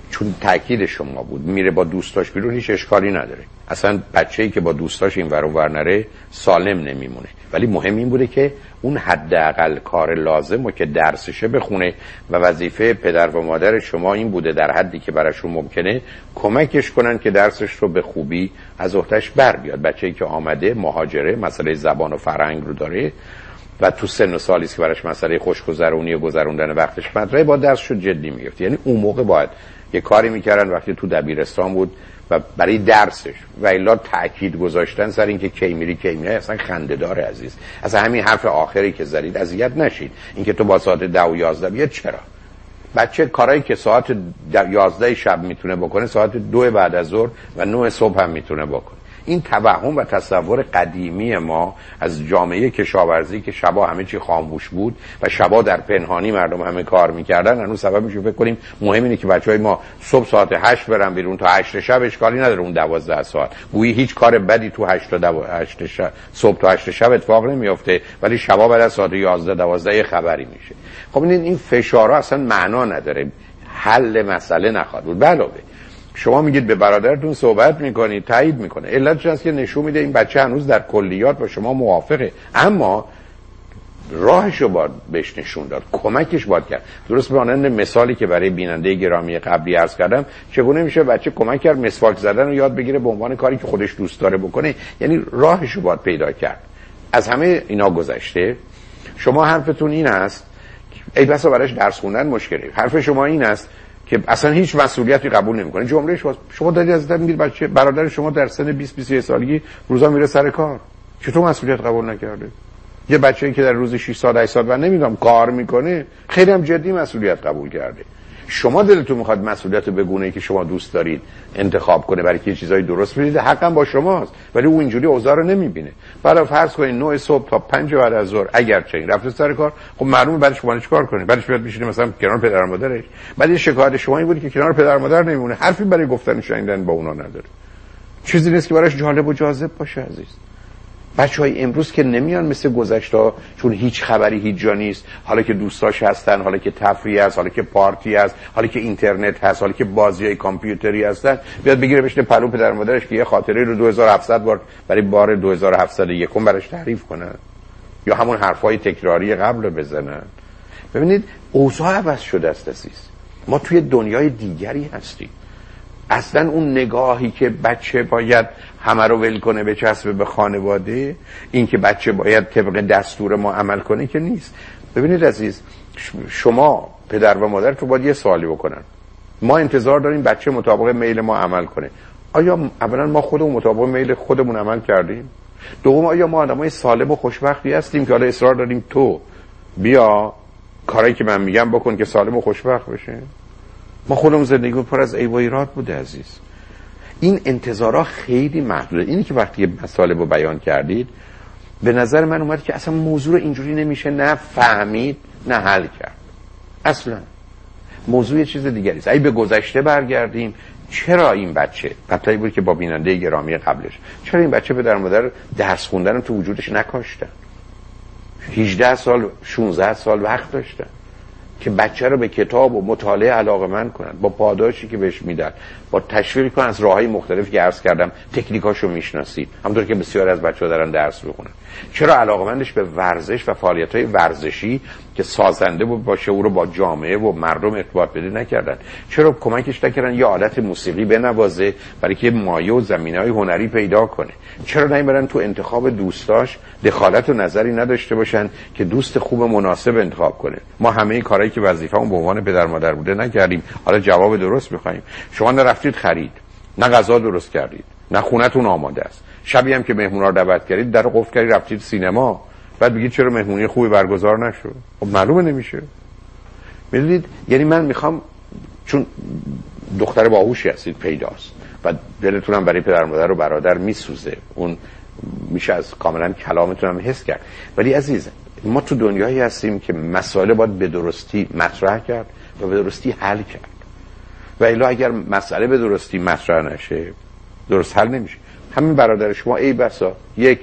[SPEAKER 1] چون تاکید شما بود میره با دوستاش بیرون، هیچ اشکالی نداره. اصلا بچه‌ای که با دوستاش این ور اون ور نره سالم نمیمونه. ولی مهم این بوده که اون حداقل کار لازم و که درسشه بخونه و وظیفه پدر و مادر شما این بوده در حدی که براشون ممکنه کمکش کنن که درسش رو به خوبی از عهده‌اش بر بیاد. بچه‌ای که آمده مهاجره، مسئله زبان و فرهنگ رو داره و تو سن و سالی که براش مسئله خوشگذرونی و گذروندن وقتش مطرحه، با درسش جدی میگرفت. یعنی اون موقع باید یه کاری میکردن وقتی تو دبیرستان بود و برای درسش و الا تاکید گذاشتن سر اینکه کی میری کی میای اصلا خنده‌دار عزیز. اصلا همین حرف آخری که زدید اذیت نشید، اینکه تو با ساعت 10 و 11 بیاد. چرا بچه کارایی که ساعت 11 شب میتونه بکنه ساعت 2 بعد از ظهر و 9 صبح هم میتونه بکنه؟ این توهم و تصور قدیمی ما از جامعه کشاورزی که شبا همه چی خاموش بود و شبا در پنهانی مردم همه کار میکردن، هنوز سبب میشه فکر کنیم مهم اینه که بچهای ما صبح ساعت 8 برن بیرون تا 8 شب اشکالی نداره اون 12 ساعت. گویی هیچ کار بدی تو 8 شب صبح تا 8 شب اتفاق نمیفته، ولی شبا بعد از ساعت 11 12 خبری میشه. خب این فشارها اصلا معنا نداره، حل مسئله نخواهد بود. علاوه شما میگید به برادرتون صحبت میکنید، تایید میکنه، علتش هست که نشون میده این بچه هنوز در کلیات با شما موافقه، اما راهشو باید بهش نشون داد، کمکش باید کرد. درست به مانند مثالی که برای بیننده گرامی قبلی عرض کردم، چگونه میشه بچه کمک کرد مسواک زدن رو یاد بگیره به عنوان کاری که خودش دوست داره بکنه. یعنی راهشو باید پیدا کرد. از همه اینا گذشته شما حرفتون این است ای بسا براش درس خوندن مشکلی. حرف شما این است که اصلا هیچ مسئولیتی قبول نمیکنه. جمله شما دارید از میگید بچه برادر شما در سن 20 21 سالگی روزا میره سر کار، چطور مسئولیت قبول نکرده؟ یه بچه‌ای که در روز 6 ساعت 8 ساعت و نمیدونم کار میکنه خیلی هم جدی مسئولیت قبول کرده. شما دلتون میخواد مسئولیت رو به گونه‌ای که شما دوست دارید انتخاب کنه برای که چیزای درست بدید، حقا با شماست، ولی او اینجوری اوضاع رو نمیبینه. برای فرض کنید 9 صبح تا 5 بعد از ظهر اگر چه این رفته سر کار، خب معلومه بعد شما چیکار کنید؟ بعدش بیاد بشینه مثلا کنار پدر و مادرش. بعد شکایت شما این بود که کنار پدر و مادر نمیمونه، حرفی برای گفتن شنیدن با اونا نداره. چیزی نیست که براش جالب و جاذب باشه عزیز. بچهای امروز که نمیان مثل گذشته، چون هیچ خبری هیچ جا نیست، حالا که دوستاش هستن، حالا که تفریح هست، حالا که پارتی هست، حالا که اینترنت هست، حالا که بازیای کامپیوتری هستن، بیاد بگیره بشینه پلو پدر مادرش که یه خاطره رو 2700 بار برای بار 2701 براش تعریف کنن یا همون حرفای تکراری قبل بزنن. ببینید اوضاع عوض شده است عزیز. ما توی دنیای دیگری هستیم. اصلا اون نگاهی که بچه باید همه رو ول کنه بچسبه به خانواده، این که بچه باید طبق دستور ما عمل کنه که نیست. ببینید عزیز، شما پدر و مادر تو باید یه سوالی بکنن. ما انتظار داریم بچه مطابق میل ما عمل کنه. آیا اولا ما خودمون مطابق میل خودمون عمل کردیم؟ دوم آیا ما آدمای سالم و خوشبختی هستیم که حالا اصرار داریم تو بیا کاری که من میگم بکن که سالم و خوشبخت بشه؟ ما خودمون زندگی پر از عیب و ایراد بوده عزیز. این انتظارها خیلی محدوده. اینی که وقتی مطالب رو بیان کردید به نظر من اومد که اصلا موضوع رو اینجوری نمیشه نه فهمید نه حل کرد. اصلا موضوع یه چیز دیگری است. اگه به گذشته برگردیم، چرا این بچه قطعی بود که با بیننده گرامی قبلش، چرا این بچه پدر مادر درس خوندن تو وجودش نکاشتن؟ 18 سال 16 سال وقت داشتن که بچه رو به کتاب و مطالعه علاقه‌مند کنن، با پاداشی که بهش میدن، با تشویق کنن از راههای مختلفی که عرض کردم تکنیکاشو میشناسید، همونطور که بسیاری از بچه‌ها دارن درس میخونن. چرا علاقه‌مندش به ورزش و فعالیت‌های ورزشی که سازنده باشه او رو با جامعه و مردم ارتباط بده نکردن؟ چرا کمکش نکردن یه آلت موسیقی بنوازه برای که مایه و زمینه‌های هنری پیدا کنه؟ چرا نمیبرن تو انتخاب دوستاش دخالت و نظری نداشته باشن که دوست خوب مناسب انتخاب کنه؟ ما همه کارهایی که وظیفه‌مون به عنوان پدر مادر بوده نکردیم، حالا جواب درست می‌خوایم. شما نرفتید خرید، نه غذا درست کردید، نه خونتون آماده است، شبی هم که مهمونا رو دعوت کردید در قفل کردید رفتید سینما، بعد بگید چرا مهمونی خوبی برگزار نشد؟ خب معلومه نمیشه. میدونید، یعنی من میخوام، چون دختر باهوشی هستید پیداست و دلتون هم برای پدر مادر و برادر میسوزه، اون میشه از کاملا کلامتون هم حس کرد، ولی عزیز ما تو دنیایی هستیم که مسائل باید به درستی مطرح کرد و به درستی حل کرد، و الا اگر مسئله به درستی مطرح نشه درست حل نمیشه. همین برادر شما ای بسا یک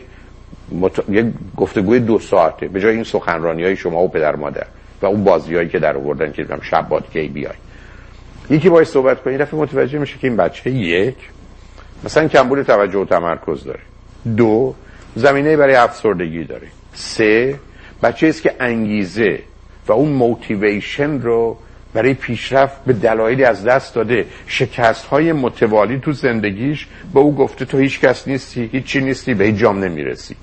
[SPEAKER 1] گفتگوی 2 ساعته به جای این سخنرانی‌های شما و پدر مادر و اون بازیایی که در آوردن که شب باد کی بیای، یکی باید صحبت کنه، یه دفعه متوجه میشه که این بچه یک مثلا کمبود توجه و تمرکز داره، 2 زمینه برای افسردگی داره، 3 بچه است که انگیزه و اون موتیویشن رو برای پیشرفت به دلایلی از دست داده، شکست‌های متوالی تو زندگیش به او گفته تو هیچ کس نیستی، هیچی نیستی، به هیچ جام نمیرسی.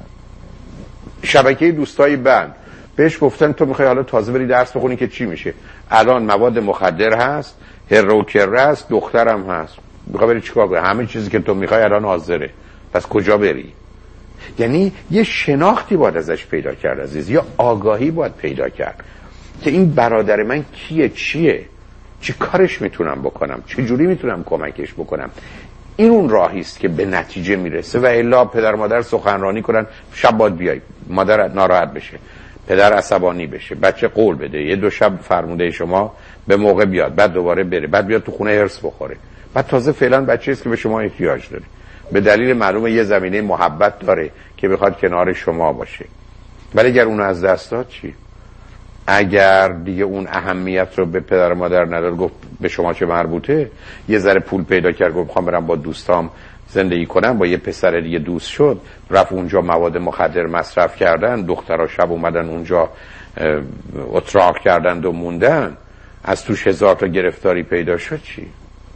[SPEAKER 1] شبکه دوستای بند بهش گفتن تو میخوای حالا تازه بری درس بخونی که چی میشه؟ الان مواد مخدر هست، هروکر هست، دخترم هست، میخوای بری چیکار کنی؟ همه چیزی که تو میخوای الان حاضره، پس کجا بری؟ یعنی یه شناختی باید ازش پیدا کرد عزیز، یا آگاهی باید پیدا کرد که این برادر من کیه، چیه، چی کارش میتونم بکنم، چجوری میتونم کمکش بکنم. این اون راهی است که به نتیجه میرسه. و الا پدر مادر سخنرانی کنن شب باید بیای، مادر ناراحت بشه، پدر عصبانی بشه، بچه قول بده یه 2 شب فرموده شما به موقع بیاد، بعد دوباره بره، بعد بیاد تو خونه هرس بخوره، بعد تازه فعلا بچه است که به شما احتیاج داره، به دلیل معلومه یه زمینه محبت داره که بخواد کنار شما باشه. ولی اگر اون از دست داد چی؟ اگر دیگه اون اهمیت رو به پدر و مادر نداد، گفت به شما چه مربوطه، یه ذره پول پیدا کرد گفت میخوام برم با دوستام زندگی کنم، با یه پسر دیگه دوست شد، رفت اونجا مواد مخدر مصرف کردن، دخترها شب اومدن اونجا اتراق کردند و موندن، از توش 1000 تا گرفتاری پیدا شد، چی؟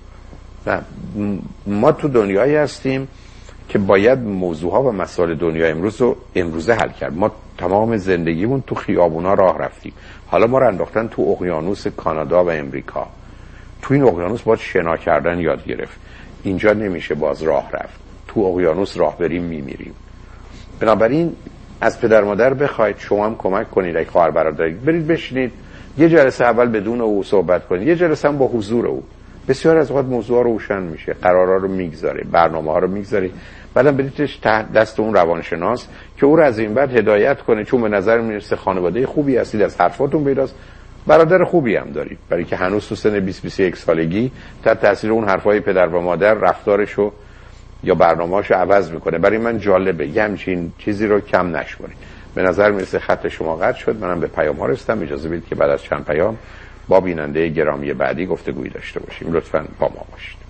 [SPEAKER 1] ما تو دنیایی هستیم که باید موضوعها و مسائل دنیا امروزه حل کرد. ما تمام زندگیمون تو خیابونا راه رفتیم، حالا ما رو انداختن تو اقیانوس کانادا و امریکا. تو این اقیانوس باید شنا کردن یاد گرفت، اینجا نمیشه باز راه رفت، تو اقیانوس راه بریم میمیریم. بنابراین از پدر مادر بخواید شما هم کمک کنید، اگه خواهر برادر برید بشینید یه جلسه اول بدون او صحبت کنید، یه جلسه هم با حضور او. بسیار از اوقات موضوع روشن میشه، قرارا رو میگذاره، برنامه‌ها رو میگذاره، بعدم بریدش تحت دست اون روانشناس که او رو از این بعد هدایت کنه، چون به نظر میرسه خانواده خوبی هستید، از حرفاتون پیداست برادر خوبی هم دارید، برای که هنوز تو سن 20-21 سالگی تحت تاثیر اون حرفای پدر و مادر رفتارشو یا برنامه‌اشو عوض میکنه. برای من جالبه یه همچین چیزی رو کم نشمارید. به نظر میرسه خط شما قطع شد، منم به پیام‌ها رسیدم. اجازه بدید که بعد از چند پیام با بیننده گرامی بعدی گفتگویی داشته باشیم. لطفاً با ما باشید.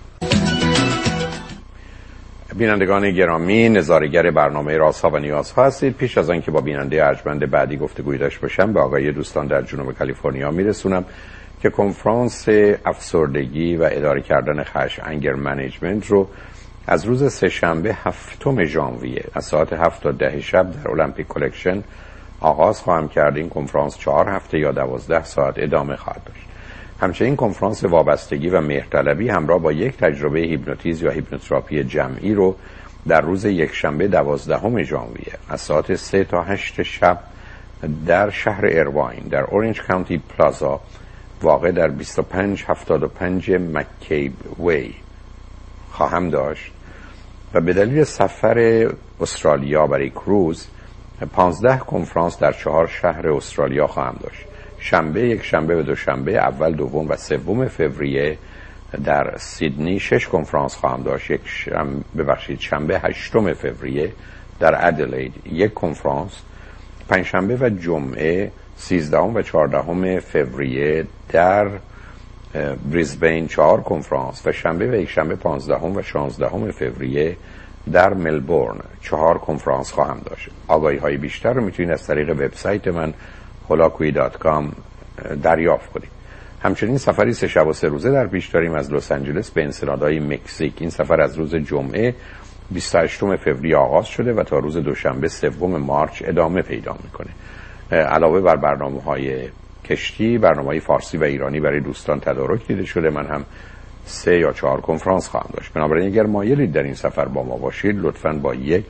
[SPEAKER 1] بینندگان گرامی، نظاره‌گر برنامه رازها و نیازها هستید. پیش از آنکه با بیننده ارجمند بعدی گفتگویی داشته باشم، به آقای دوستان در جنوب کالیفرنیا میرسونم که کنفرانس افسردگی و اداره کردن خشم انگر منیجمنت رو از روز سه‌شنبه 7 ژانویه از ساعت 7 تا 10 شب در المپیک کلکشن آغاز خواهم کرد. این کنفرانس 4 هفته یا 12 ساعت ادامه خواهد داشت. همچنین کنفرانس وابستگی و مهرطلبی همراه با یک تجربه هیپنوتیزم یا هیپنوتراپی جمعی رو در روز یکشنبه 12 ژانویه از ساعت 3 تا 8 شب در شهر ایرواین در اورنج کانتی پلازا واقع در 2575 مککیب وی خواهم داشت. و به دلیل سفر استرالیا برای کروز 15 کنفرانس در 4 شهر استرالیا خواهم داشت. شنبه، یک شنبه و دوشنبه اول، دوم و سوم فوریه در سیدنی 6 کنفرانس خواهم داشت. شنبه 8 فوریه در ادلید 1 کنفرانس. پنجشنبه و جمعه 13 و 14 فوریه در بریزبین 4 کنفرانس و شنبه و یک شنبه 15 و 16 فوریه در ملبورن 4 کنفرانس خواهم داشت. آگاهی های بیشتر رو میتونید از طریق وبسایت من holakui.com دریافت کنید. همچنین سفری 3 شب و 3 روزه در پیش داریم از لس آنجلس به انسنادای مکزیک. این سفر از روز جمعه 28 فوریه آغاز شده و تا روز دوشنبه 3 مارس ادامه پیدا میکنه. علاوه بر برنامه‌های کشتی، برنامه‌های فارسی و ایرانی برای دوستان تدارک دیده شده. من هم 3 یا 4 کنفرانس خواهم داشت. بنابراین اگر مایلید در این سفر با ما باشید، لطفاً با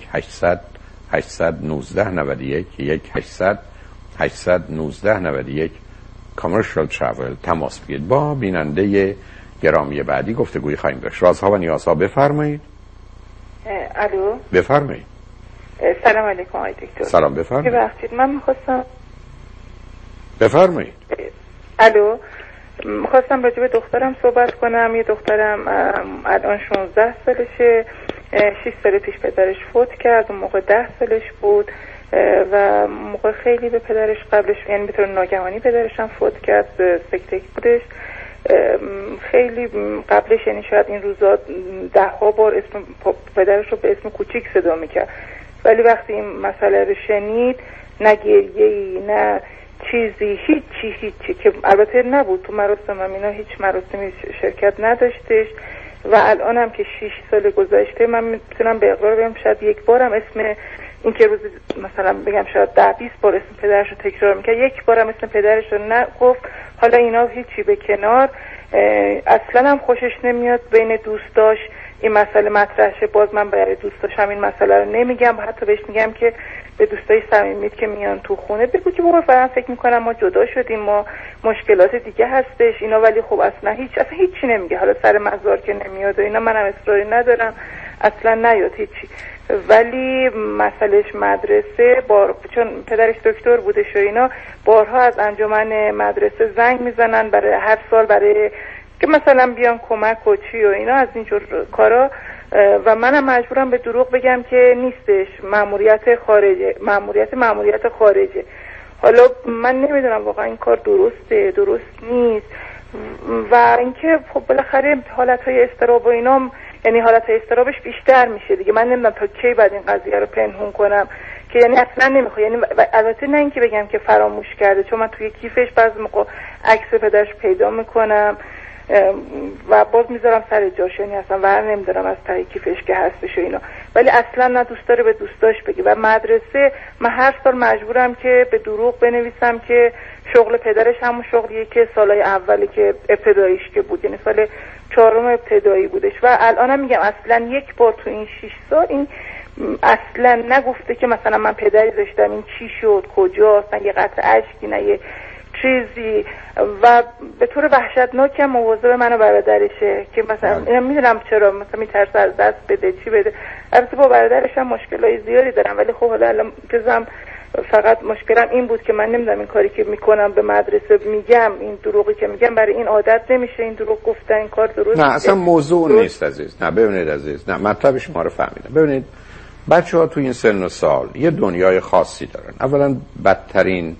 [SPEAKER 1] 1-800-819-91 کامرشال ترافل تماس بگیرید. با بیننده گرامی بعدی گفتگویی خواهیم داشت. رازها و نیازها. بفرمایید.
[SPEAKER 2] الو،
[SPEAKER 1] بفرمایید.
[SPEAKER 2] سلام علیکم آقای دکتر.
[SPEAKER 1] سلام، بفرمایید.
[SPEAKER 2] ببخشید من می‌خواستم
[SPEAKER 1] بفرمایید.
[SPEAKER 2] الو، می‌خواستم راجع به دخترم صحبت کنم. یه دخترم الان 16 سالشه. 6 سال پیش پدرش فوت کرد. اون موقع 10 سالش بود و موقع خیلی به پدرش قبلش، یعنی به طور ناگهانی پدرش هم فوت کرد. سکته بودش
[SPEAKER 4] خیلی قبلش، یعنی شاید این روزا 10 بار اسم پدرش رو به اسم کوچیک صدا میکرد، ولی وقتی این مسئله رو شنید نه گریه‌ای نه چیزی، هیچی که البته نبود تو مراسم اینا، هیچ مراسمی شرکت نداشتش و الان هم که 6 سال گذشته من میتونم به اقرار بگم شاید یک بارم اسم این که روز مثلا بگم شاید 10-20 بار اسم پدرش رو تکرار میکرد، یک بارم اسم پدرش رو نگفت. حالا اینا هیچی به کنار، اصلا هم خوشش نمیاد بین دوستاش این مسئله مطرح شه. باز من برای دوستاش هم این مسئله رو نمیگم، حتی بهش میگم که به دوستای صمیمیت که میان تو خونه بگو که بابا فعلا فکر میکنم ما جدا شدیم، ما مشکلات دیگه هستش اینا، ولی خب اصلا هیچی نمیگه. حالا سر مزار که نمیاد و اینا منم اصراری ندارم اصلا نیاد هیچی، ولی مسئلهش مدرسه چون پدرش دکتر بودش و اینا، بارها از انجمن مدرسه زنگ میزنن برای هر سال برای که مثلا بیان کمک و چی و اینا از اینجور کارا، و منم مجبورم به دروغ بگم که نیستش، ماموریت خارجه. حالا من نمیدونم واقعا این کار درست نیست، و اینکه خب بالاخره حالتهای اضطراب و اینا، یعنی حالتهای اضطرابش بیشتر میشه دیگه. من نمیدونم تا کی بعد این قضیه رو پنهون کنم که یعنی اصلا نمیخواد، یعنی البته نه اینکه بگم که فراموش کرده، چون من توی کیفش بعضی موقع عکس پدرش پیدا میکنم و باز میذارم سر جاش، یعنی اصلا ور نمیدارم از ته کیفش که هستش و اینا، ولی اصلا نه دوست داره به دوستاش بگی. و مدرسه من هر سال مجبورم که به دروغ بنویسم که شغل پدرش همون شغلیه که سالهای اولی که ابتداییش که بود، یعنی سال 4 ابتدایی بودش. و الانم میگم اصلا یک بار تو این 6 سال این اصلا نگفته که مثلا من پدری داشتم این چی شد کجاست، نه یه قطع اشکی نه یه چیزی. و به طور وحشتناک هم مواظب من و برادرشه که مثلا اینا میدونم چرا مثلا میترسه از دست بده چی بده. البته با برادرش هم مشکلای زیادی دارم، ولی خب حالا جزم فقط مشکلم این بود که من نمیدونم این کاری که میکنم به مدرسه میگم، این دروغی که میگم برای این عادت نمیشه، این دروغ گفتن این کار درست
[SPEAKER 1] نه اصلا موضوع نیست عزیز. نه ببینید عزیز، نه مطلب شما رو فهمیدم. ببینید بچه‌ها تو این سن و سال یه دنیای خاصی دارن. اولا بدترین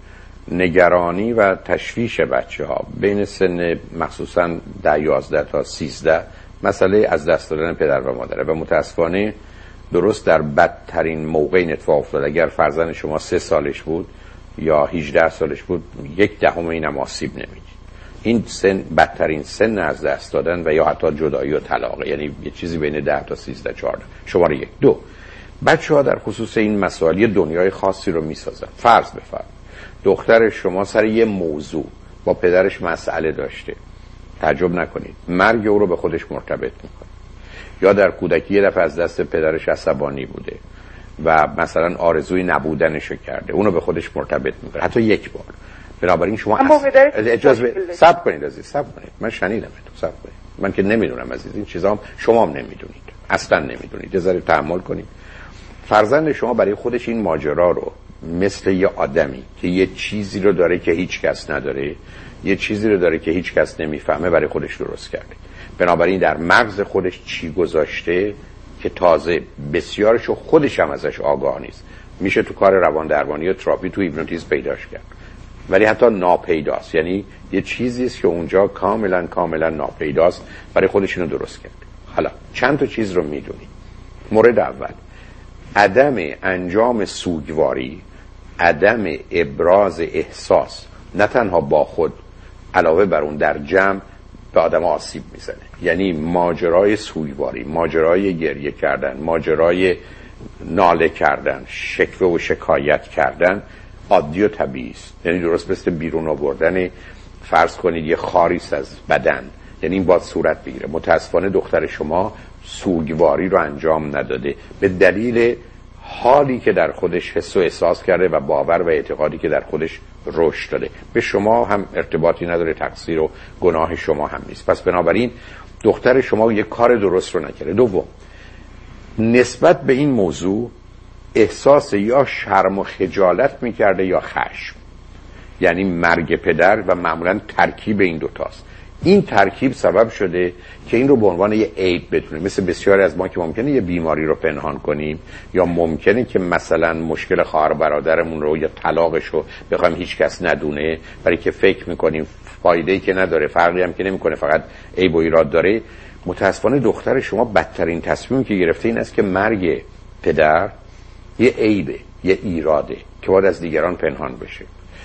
[SPEAKER 1] نگرانی و تشویش بچه‌ها بین سن مخصوصا 11 تا 13 مسئله از دست دادن پدر و مادره، و متاسفانه درست در بدترین موقع این اتفاق افتاد. اگر فرزند شما 3 سالش بود یا 18 سالش بود 1/10 اینم آسیب نمی‌دید. این سن بدترین سن از دست دادن و یا حتی جدایی و طلاق، یعنی یه چیزی بین 10 تا 13 14. شماره 1. 2 بچه‌ها در خصوص این مسائل دنیای خاصی رو می‌سازن. فرض بفرمایید دختر شما سر یه موضوع با پدرش مسئله داشته، تعجب نکنید مرگ او رو به خودش مرتبط میکنه. یا در کودکی یه دفعه از دست پدرش عصبانی بوده و مثلا آرزوی نبودنشو کرده، اونو به خودش مرتبط میکنه حتی یک بار. بنابراین شما اجازه صبر کنید عزیز، صبر کنید، من شنیدم تو، صبر کنید، من که نمیدونم عزیز این چیزا هم شما هم نمیدونید، اصلا نمیدونید، یه ذره تحمل کنید. فرزند شما برای خودش این ماجرا رو مثل یه آدمی که یه چیزی رو داره که هیچ کس نداره، یه چیزی رو داره که هیچ کس نمیفهمه، برای خودش درست کرده. بنابراین در مغز خودش چی گذاشته که تازه بسیارشو خودش هم ازش آگاه نیست. میشه تو کار روان درمانی و تراپی تو هیپنوتیزم پیداش کرد، ولی حتی ناپیداست، یعنی یه چیزی است که اونجا کاملا ناپیداست، برای خودش اینو درست کرده. حالا چند تا چیز رو میدونید. مورد اول عدم انجام سوگواری، عدم ابراز احساس نه تنها با خود، علاوه بر اون در جمع به آدم آسیب میزنه. یعنی ماجرای سوگواری، ماجرای گریه کردن، ماجرای ناله کردن، شکوه و شکایت کردن عادی و طبیعی است. یعنی درست مثل بیرون آوردن فرض کنید یه خاریست از بدن، یعنی این باید صورت بگیره. متاسفانه دختر شما سوگواری رو انجام نداده به دلیل حالی که در خودش حس و احساس کرده و باور و اعتقادی که در خودش رشد داده. به شما هم ارتباطی نداره، تقصیر و گناه شما هم نیست. پس بنابراین دختر شما یک کار درست رو نکرده. دوم، نسبت به این موضوع احساس یا شرم و خجالت میکرده یا خشم، یعنی مرگ پدر و معمولا ترکیب این دوتاست. این ترکیب سبب شده که این رو به عنوان یه عیب بدونه. مثل بسیاری از ما که ممکنه یه بیماری رو پنهان کنیم، یا ممکنه که مثلا مشکل خواهر برادرمون رو یا طلاقش رو بخوایم هیچ کس ندونه، برای که فکر میکنیم فایده‌ای که نداره، فرقی هم که نمیکنه، فقط عیب و ایراد داره. متاسفانه دختر شما بدترین تصمیمی که گرفته این است که مرگ پدر یه عیبه، یه ایراده که باید از دیگران پنهان بشه.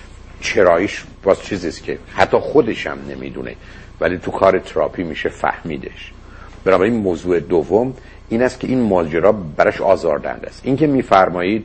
[SPEAKER 1] چراییش باز چیزیست که حتی خودش هم نمیدونه، ولی تو کار تراپی میشه فهمیدش. بنابراین موضوع دوم این است که این ماجرا براش آزاردهنده است. این که میفرمایید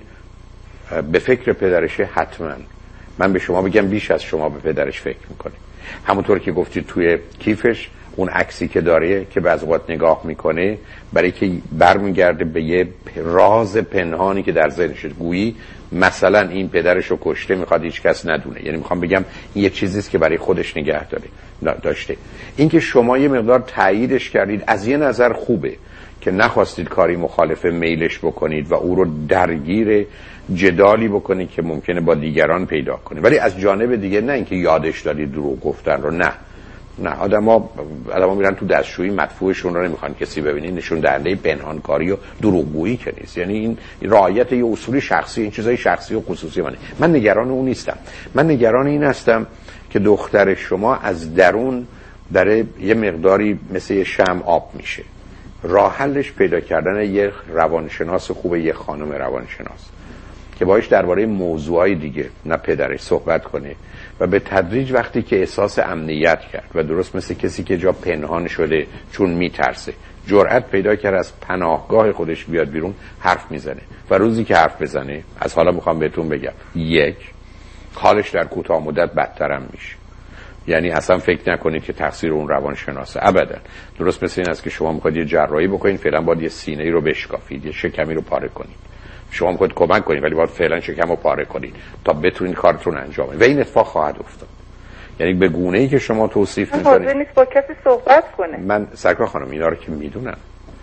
[SPEAKER 1] به فکر پدرشه، حتما من به شما بگم بیش از شما به پدرش فکر میکنه. همونطور که گفتید توی کیفش اون عکسی که داره که بعض وقت نگاه میکنه، برای که برمیگرده به یه راز پنهانی که در ذهنشه، گویی مثلا این پدرش رو کشته، میخواد هیچ کس ندونه. یعنی میخوام بگم این یه چیزیست که برای خودش نگه داشته. این که شما یه مقدار تاییدش کردید از یه نظر خوبه که نخواستید کاری مخالف میلش بکنید و او رو درگیر جدالی بکنید که ممکنه با دیگران پیدا کنه. ولی از جانب دیگه نه اینکه یادش دارید دروغ گفتن رو، نه آدما میرن تو دستشویی، مدفوعشون رو نمیخوان کسی ببینه، نشون دهنده پنهانکاری و دروغگویی که نیست. یعنی این رعایت یه اصول شخصی، این چیزای شخصی و خصوصی منه. من نگران اون نیستم. من نگران این هستم که دختر شما از درون داره یه مقداری مثل یه شمع آب میشه. راه حلش پیدا کردن یه روانشناس خوبه، یه خانم روانشناس که باهاش درباره موضوعای دیگه نه پدرش صحبت کنه و به تدریج وقتی که احساس امنیت کرد و درست مثل کسی که جا پنهان شده چون میترسه جرأت پیدا کرد از پناهگاه خودش بیاد بیرون، حرف میزنه و روزی که حرف بزنه، از حالا میخوام بهتون بگم، یک، حالش در کوتاه مدت بدترم میشه. یعنی اصلا فکر نکنید که تقصیر اون روانشناسه، ابدا. درست مثل این است که شما میخواید یه جراحی بکنید، فعلا باید یه سینه‌ای رو بشکافید، یه شکمی رو پاره کنید. شما میخواید کمک کنید ولی باید فعلا شکم رو پاره کنید تا بتونید کارتون انجام بدید و این اتفاق خواهد افتاد. یعنی به گونه‌ای که شما توصیف می‌کنید
[SPEAKER 4] حاضر نیست با کسی صحبت کنه.
[SPEAKER 1] من سرکار خانم اینا رو که میدونم،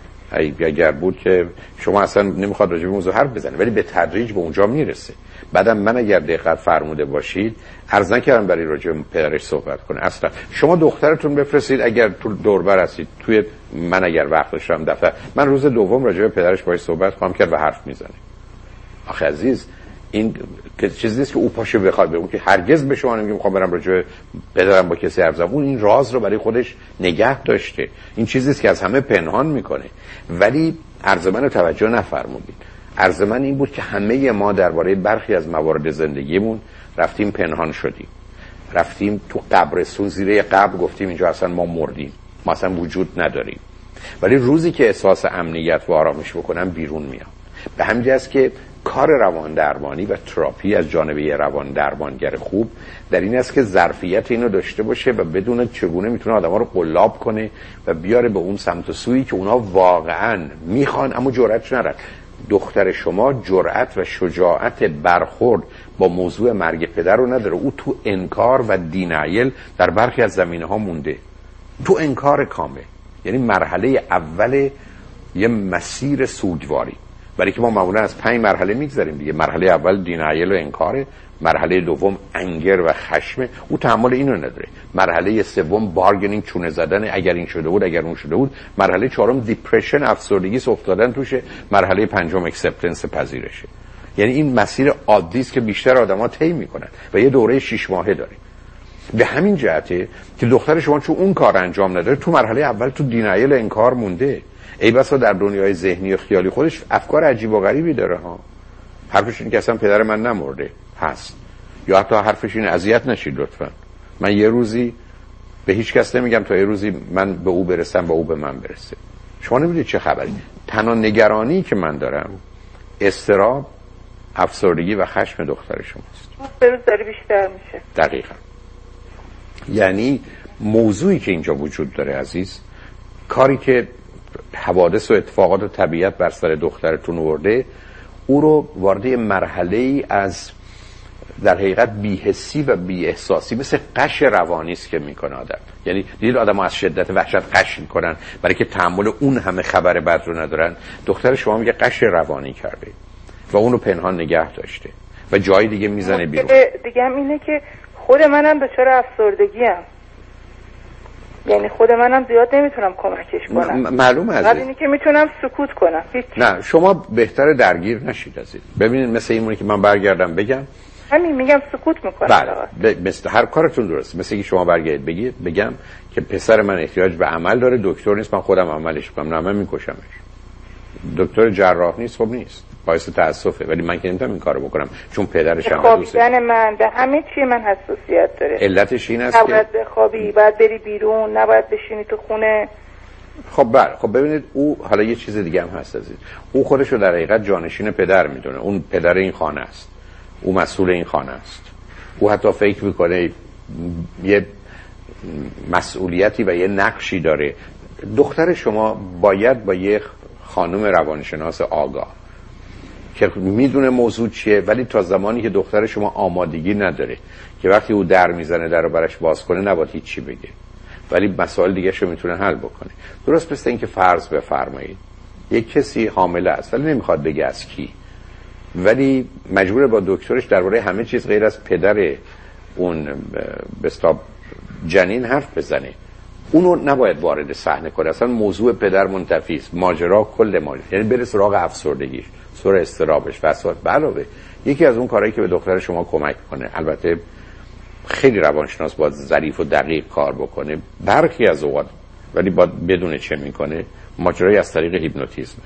[SPEAKER 1] اگر بود که شما اصلا نمیخواد راجع به موضوع حرف بزنه، ولی به تدریج به اونجا میرسه. بعدم من اگر دقت فرموده باشید عرض نکردم برای راجع به پدرش صحبت کنه. اصلا شما دخترتون بفرستید، اگر تو دوربر هستید، توی من اگر وقت داشتم دفتر، من روز دوم راجع به پدرش باهاش صحبت خواهم کرد و حرف میزنه. آخه عزیز این که چیزی نیست که او پاشه بخواد به اون که هرگز به شما نمیگم میخوام برم راجع به پدرم با کسی حرف بزنم. اون این راز رو برای خودش نگه داشته. این چیزی است که از همه پنهان میکنه. ولی عرض من رو توجه نفرمودید. عرض من این بود که همه ما درباره برخی از موارد زندگیمون رفتیم پنهان شدیم، رفتیم تو قبرستون زیر قبر گفتیم اینجا اصلا ما مردیم، ما اصلا وجود نداریم. ولی روزی که احساس امنیت و آرامش بکنم بیرون میام. به همین جهت که کار روان درمانی و تراپی از جانب یه روان درمانگر خوب در این است که ظرفیت اینو داشته باشه و بدونه چگونه میتونه آدما رو قلاب کنه و بیاره به اون سمت و سویی که اونا واقعا میخوان اما جرأتش ندارن. دختر شما جرأت و شجاعت برخورد با موضوع مرگ پدر رو نداره. او تو انکار و دینایل در برخی از زمینه‌ها مونده، تو انکار کامل. یعنی مرحله اول یه مسیر سوگواری، برای که ما معمولا از 5 مرحله میگذاریم دیگه. مرحله اول دینایل و انکاره، مرحله دوم انگر و خشم، او تحمل اینو نداره. مرحله سوم بارگنینگ، چونه زدن، اگر این شده بود اگر اون شده بود. مرحله چهارم دیپرشن، افسردگی، افتادن توشه. مرحله پنجم اکسپتنس، پذیرشه. یعنی این مسیر عادی است که بیشتر آدما طی میکنن و یه دوره 6 ماهه داره. به همین جهته که دختر شما چون اون کار انجام نداره تو مرحله اول تو دینایل و انکار مونده. ای بسا در دنیای ذهنی و خیالی خودش افکار عجیب و غریبی داره ها. حرفش این که اصلا پدر من نمرده هست، یا حتی حرفش این اذیت نشید لطفا، من یه روزی به هیچ کس نمیگم تا یه روزی من به او برسم و او به من برسه. شما نمیدونید چه خبری. تنها نگرانی که من دارم اضطراب، افسردگی و خشم دختر شماست.
[SPEAKER 4] به روز داره بیشتر میشه.
[SPEAKER 1] دقیقاً. یعنی موضوعی که اینجا وجود داره عزیز، کاری که حوادث و اتفاقات و طبیعت بر سر دخترتون آورده، او رو وارد مرحله‌ای از در حقیقت بی‌حسی و بی‌احساسی، مثل غش روانی است که میکنه آدم. یعنی دیدید آدم‌ها از شدت وحشت غش میکنن برای که تحمل اون همه خبر بد رو ندارن. دختر شما میگه غش روانی کرده و اون رو پنهان نگه داشته و جای دیگه میزنه بیرون.
[SPEAKER 4] دیگه هم اینه که خود منم دچار افسردگی ام. یعنی خود منم زیاد نمیتونم کمکش کنم.
[SPEAKER 1] معلومه عزیز.
[SPEAKER 4] ولی اینی که میتونم سکوت کنم.
[SPEAKER 1] نه شما بهتره درگیر نشید عزیز. ببینید مثل اینونه که من برگردم بگم
[SPEAKER 4] همین میگم سکوت میکنم.
[SPEAKER 1] بله مثل هر کارتون درسته. مثل اینکه شما برگردید بگم که پسر من احتیاج به عمل داره، دکتر نیست، من خودم عملش کنم، نه من میکشمش. دکتر جراح نیست، خب نیست، باعث تاسفه، ولی من که نمیتونم این کارو بکنم چون پدرش هم
[SPEAKER 4] دوسته. من به همه چی من حساسیت داره.
[SPEAKER 1] علتش این است که
[SPEAKER 4] باید بخوابی، باید بری بیرون، نباید بشینی تو خونه.
[SPEAKER 1] خب بله، خب ببینید او حالا یه چیز دیگه هم هست عزیز. او خودش رو در حقیقت جانشین پدر میدونه. اون پدر این خانه است، او مسئول این خانه است. او حتی فکر میکنه یه مسئولیتی و یه نقشی داره. دختر شما باید با یه خانم روانشناس آگاه که میدونه موضوع چیه، ولی تا زمانی که دختر شما آمادگی نداره که وقتی او در میزنه در رو برش باز کنه نباید هیچی بگه، ولی مسائل دیگه شو میتونه حل بکنه. درست مثل این که فرض بفرمایید یک کسی حامله است ولی نمیخواد بگه از کی، ولی مجبوره با دکترش درباره همه چیز غیر از پدر اون بستاب جنین حرف بزنه. اونو نباید وارد صحنه کنه. اصلا موضوع پدر منتفی است، ماجرا کل ماجرا، یعنی بره سراغ افسردگیش، سراغ استرابش وسط. علاوه یکی از اون کارهایی که به دختر شما کمک کنه، البته خیلی روانشناس باید ظریف و دقیق کار بکنه برخی از اوقات، ولی باید بدونه چه میکنه، ماجرای از طریق هیپنوتیزمه.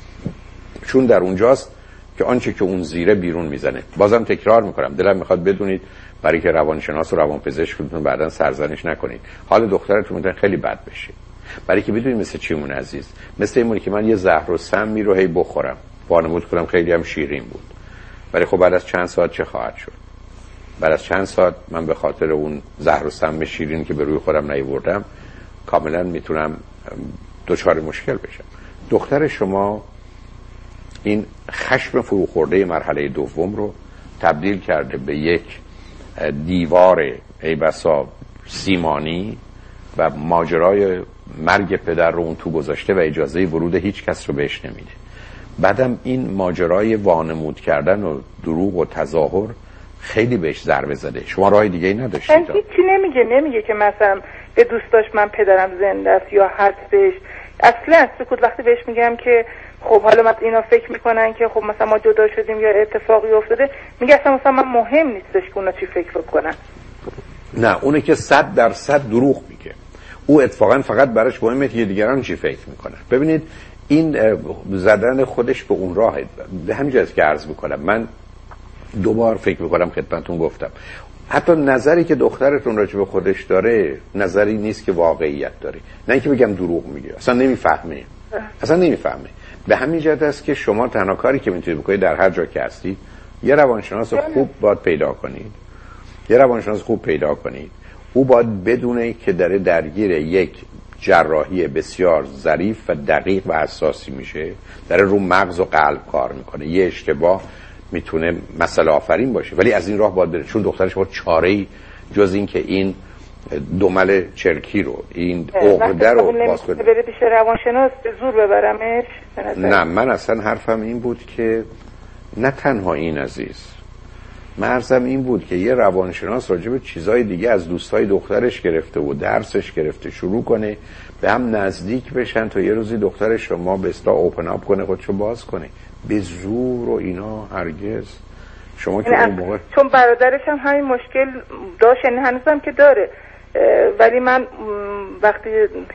[SPEAKER 1] چون در اونجاست که آنچه که اون زیره بیرون میزنه. بازم تکرار میکنم، دلم میخواد بدونید برای که روانشناس و روانپزشکتون بعداً سرزنش نکنید، حال دخترتون میتونه خیلی بد بشه. برای که بدونید مثل چیمون عزیز، مثل اینه که من یه زهر و سمی رو هی بخورم، وانمود کنم خیلی هم شیرین بود، ولی خب بعد از چند ساعت چه خواهد شد؟ بعد از چند ساعت من به خاطر اون زهر و سم شیرین که به روی خودم نیاوردم کاملا میتونم دچار مشکل بشم. دختر شما این خشم فروخورده مرحله دوم رو تبدیل کرده به یک دیوار ای بسا سیمانی و ماجرای مرگ پدر رو اون تو گذاشته و اجازه ورود هیچ کس رو بهش نمیده. بعدم این ماجرای وانمود کردن و دروغ و تظاهر خیلی بهش ضربه زده. شما راه دیگه ای نداشتید؟
[SPEAKER 4] هیچی نمیگه که مثلا به دوستاش من پدرم زنده است یا هستش. اصلا سکوت. وقتی بهش میگم که خب حالا مثلا اینا فکر میکنن که خب مثلا ما جدا شدیم یا اتفاقی افتاده، میگه اصلا مثلا من مهم نیستش که اونا چی فکر بکنن.
[SPEAKER 1] نه اونه که 100% دروغ میگه. او اتفاقا فقط براش مهمه که دیگران چی فکر میکنن. ببینید این زدن خودش به اون راهه. به همین جهت که عرض میکنم، من دوبار فکر میکنم خدمتتون گفتم حتی نظری که دخترتون راجع به خودش داره نظری نیست که واقعیت داره. نه اینکه بگم دروغ میگه، اصلا نمیفهمه. به همین جهت است که شما تنها کاری که میتونید بکنید در هر جا که هستید یه روانشناس خوب باید پیدا کنید. او باید بدونه که داره درگیر یک جراحی بسیار ظریف و دقیق و حساسی میشه، داره رو مغز و قلب کار میکنه. یه اشتباه میتونه مسئله آفرین باشه، ولی از این راه باید بره، چون دخترش با چاره‌ای جز این که این دومل چرکی رو، این عقده رو باز کنه.
[SPEAKER 4] بره پیش روانشناس به زور ببرمش؟
[SPEAKER 1] نه، من اصلا حرفم این بود که نه تنها این عزیز، مرزم این بود که یه روانشناس راجع به چیزای دیگه از دوستای دخترش گرفته و درسش گرفته شروع کنه به هم نزدیک بشن تا یه روزی دختر شما به اصطلاح اوپن اپ کنه، خودشو باز کنه. به زور و اینا هرگز. شما که اون موقع
[SPEAKER 4] چون برادرش هم همین مشکل داشت، یعنی هنوزم که داره، ولی من وقتی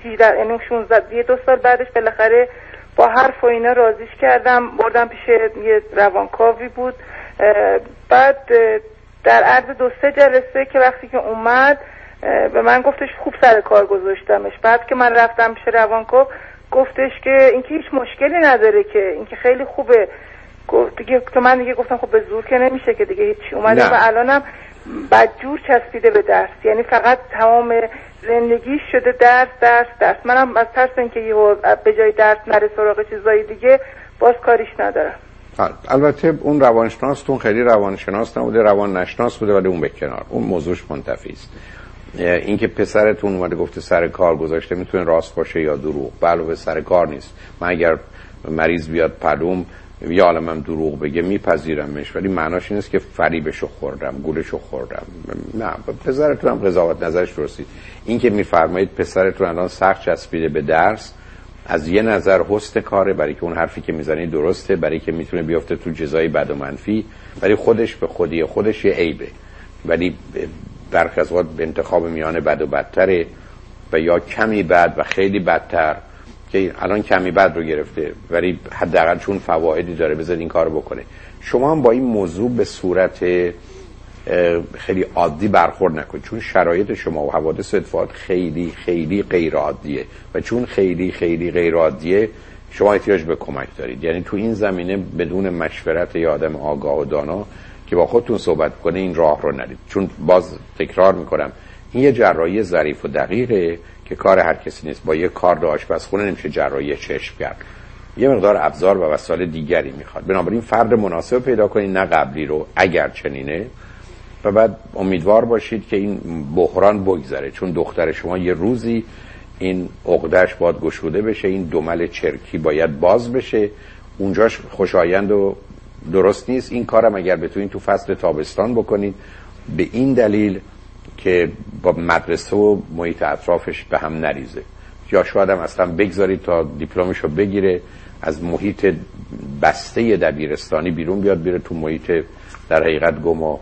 [SPEAKER 4] 2 سال بعدش بالاخره با حرف و اینا راضیش کردم، بردم پیش یه روانکاوی بود. بعد در عرض 2-3 جلسه که وقتی که اومد به من گفتش خوب سر کار گذاشتمش. بعد که من رفتم پیش روانکاو گفتش که اینکه هیچ مشکلی نداره، که اینکه خیلی خوبه. دیگه تو من دیگه گفتم خب به زور که نمیشه که دیگه هیچ. اومده و الانم بدجور چسبیده به درس، یعنی فقط تمام زندگیش شده درس. منم از ترس اینکه یهو به جای درس نره سراغ چیزای دیگه باز کاریش ندارم.
[SPEAKER 1] البته اون روانشناستون خیلی روانشناس نبوده، روان نشناس بوده، ولی اون به کنار، اون موضوعش منتفی است. اینکه پسرتون اومده گفته سر کار گذاشته میتونه راست باشه یا دروغ. علاوه سر کار نیست. من اگر مریض بیاد پلوم یا عالمم دروغ بگه میپذیرمش، ولی معناش این است که فریبشو خوردم، گولشو خوردم. نه، پسرتون هم قضاوت نظرش درستی. این که میفرمایید پسرتون الان سخت چسبیده به درس، از یه نظر حسن کاره، برای که اون حرفی که میزنی درسته، برای که میتونه بیفته تو جزای بد و منفی، ولی خودش به خودی خودش یه عیبه. ولی برخی از وقت انتخاب میان بد و بدتره و یا کمی بد و خیلی بدتر، که الان کمی بد رو گرفته ولی حداقل چون فوایدی داره بذار این کارو بکنه. شما هم با این موضوع به صورت خیلی عادی برخورد نکنید، چون شرایط شما و حوادث و اتفاقات خیلی خیلی غیر عادیه و چون خیلی خیلی غیر عادیه شما احتیاج به کمک دارید. یعنی تو این زمینه بدون مشورت یه آدم آگاه و دانا که با خودتون صحبت کنه این راه رو نرید، چون باز تکرار میکنم این یه جراحی ظریف و دقیقه که کار هر کسی نیست. با یه کارد آشپزخونه نمیشه جراحی چشم کرد، یه مقدار ابزار و وسایل دیگری میخواد. بنابراین فرد مناسب پیدا کنید، نه قبلی رو اگر چنینه، و بعد امیدوار باشید که این بحران بگذره، چون دختر شما یه روزی این عقده‌اش باید گشوده بشه، این دمل چرکی باید باز بشه، اونجاش خوشایند و درست نیست. این کارم اگر بتونید تو فصل تابستان بکنید، به این دلیل که با مدرسه و محیط اطرافش به هم نریزه، یا شاید هم اصلا بگذارید تا دیپلمشو بگیره، از محیط بسته دبیرستانی بیرون بیاد، بیره تو محیط در حقیقت گم و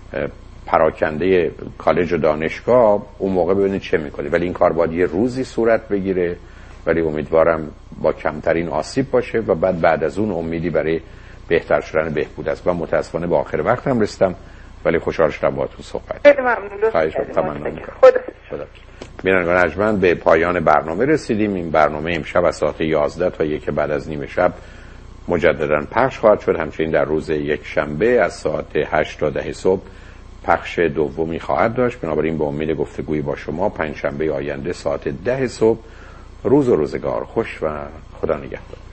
[SPEAKER 1] پراکنده کالج و دانشگاه، اون موقع ببینید چه میکنه. ولی این کار باید یه روزی صورت بگیره، ولی امیدوارم با کمترین آسیب باشه و بعد از اون امیدی برای بهتر شدن بهبود است. من متاسفانه به آخر وقتم رسیدم، ولی خوشحال شدم باهاتون صحبت.
[SPEAKER 4] خیلی ممنون.
[SPEAKER 1] خواهش می‌کنم.
[SPEAKER 4] خدا.
[SPEAKER 1] بینندگان ارجمند، به پایان برنامه رسیدیم. این برنامه امشب از ساعت 11 تا 1 بعد از نیم شب مجددا پخش خواهد شد. همچنین در روز یک شنبه از ساعت 8 تا 10 صبح پخش دومی خواهد داشت. بنابراین با امید گفتگوی با شما پنج شنبه آینده ساعت 10 صبح. روز و روزگار خوش و خدا نگهدار.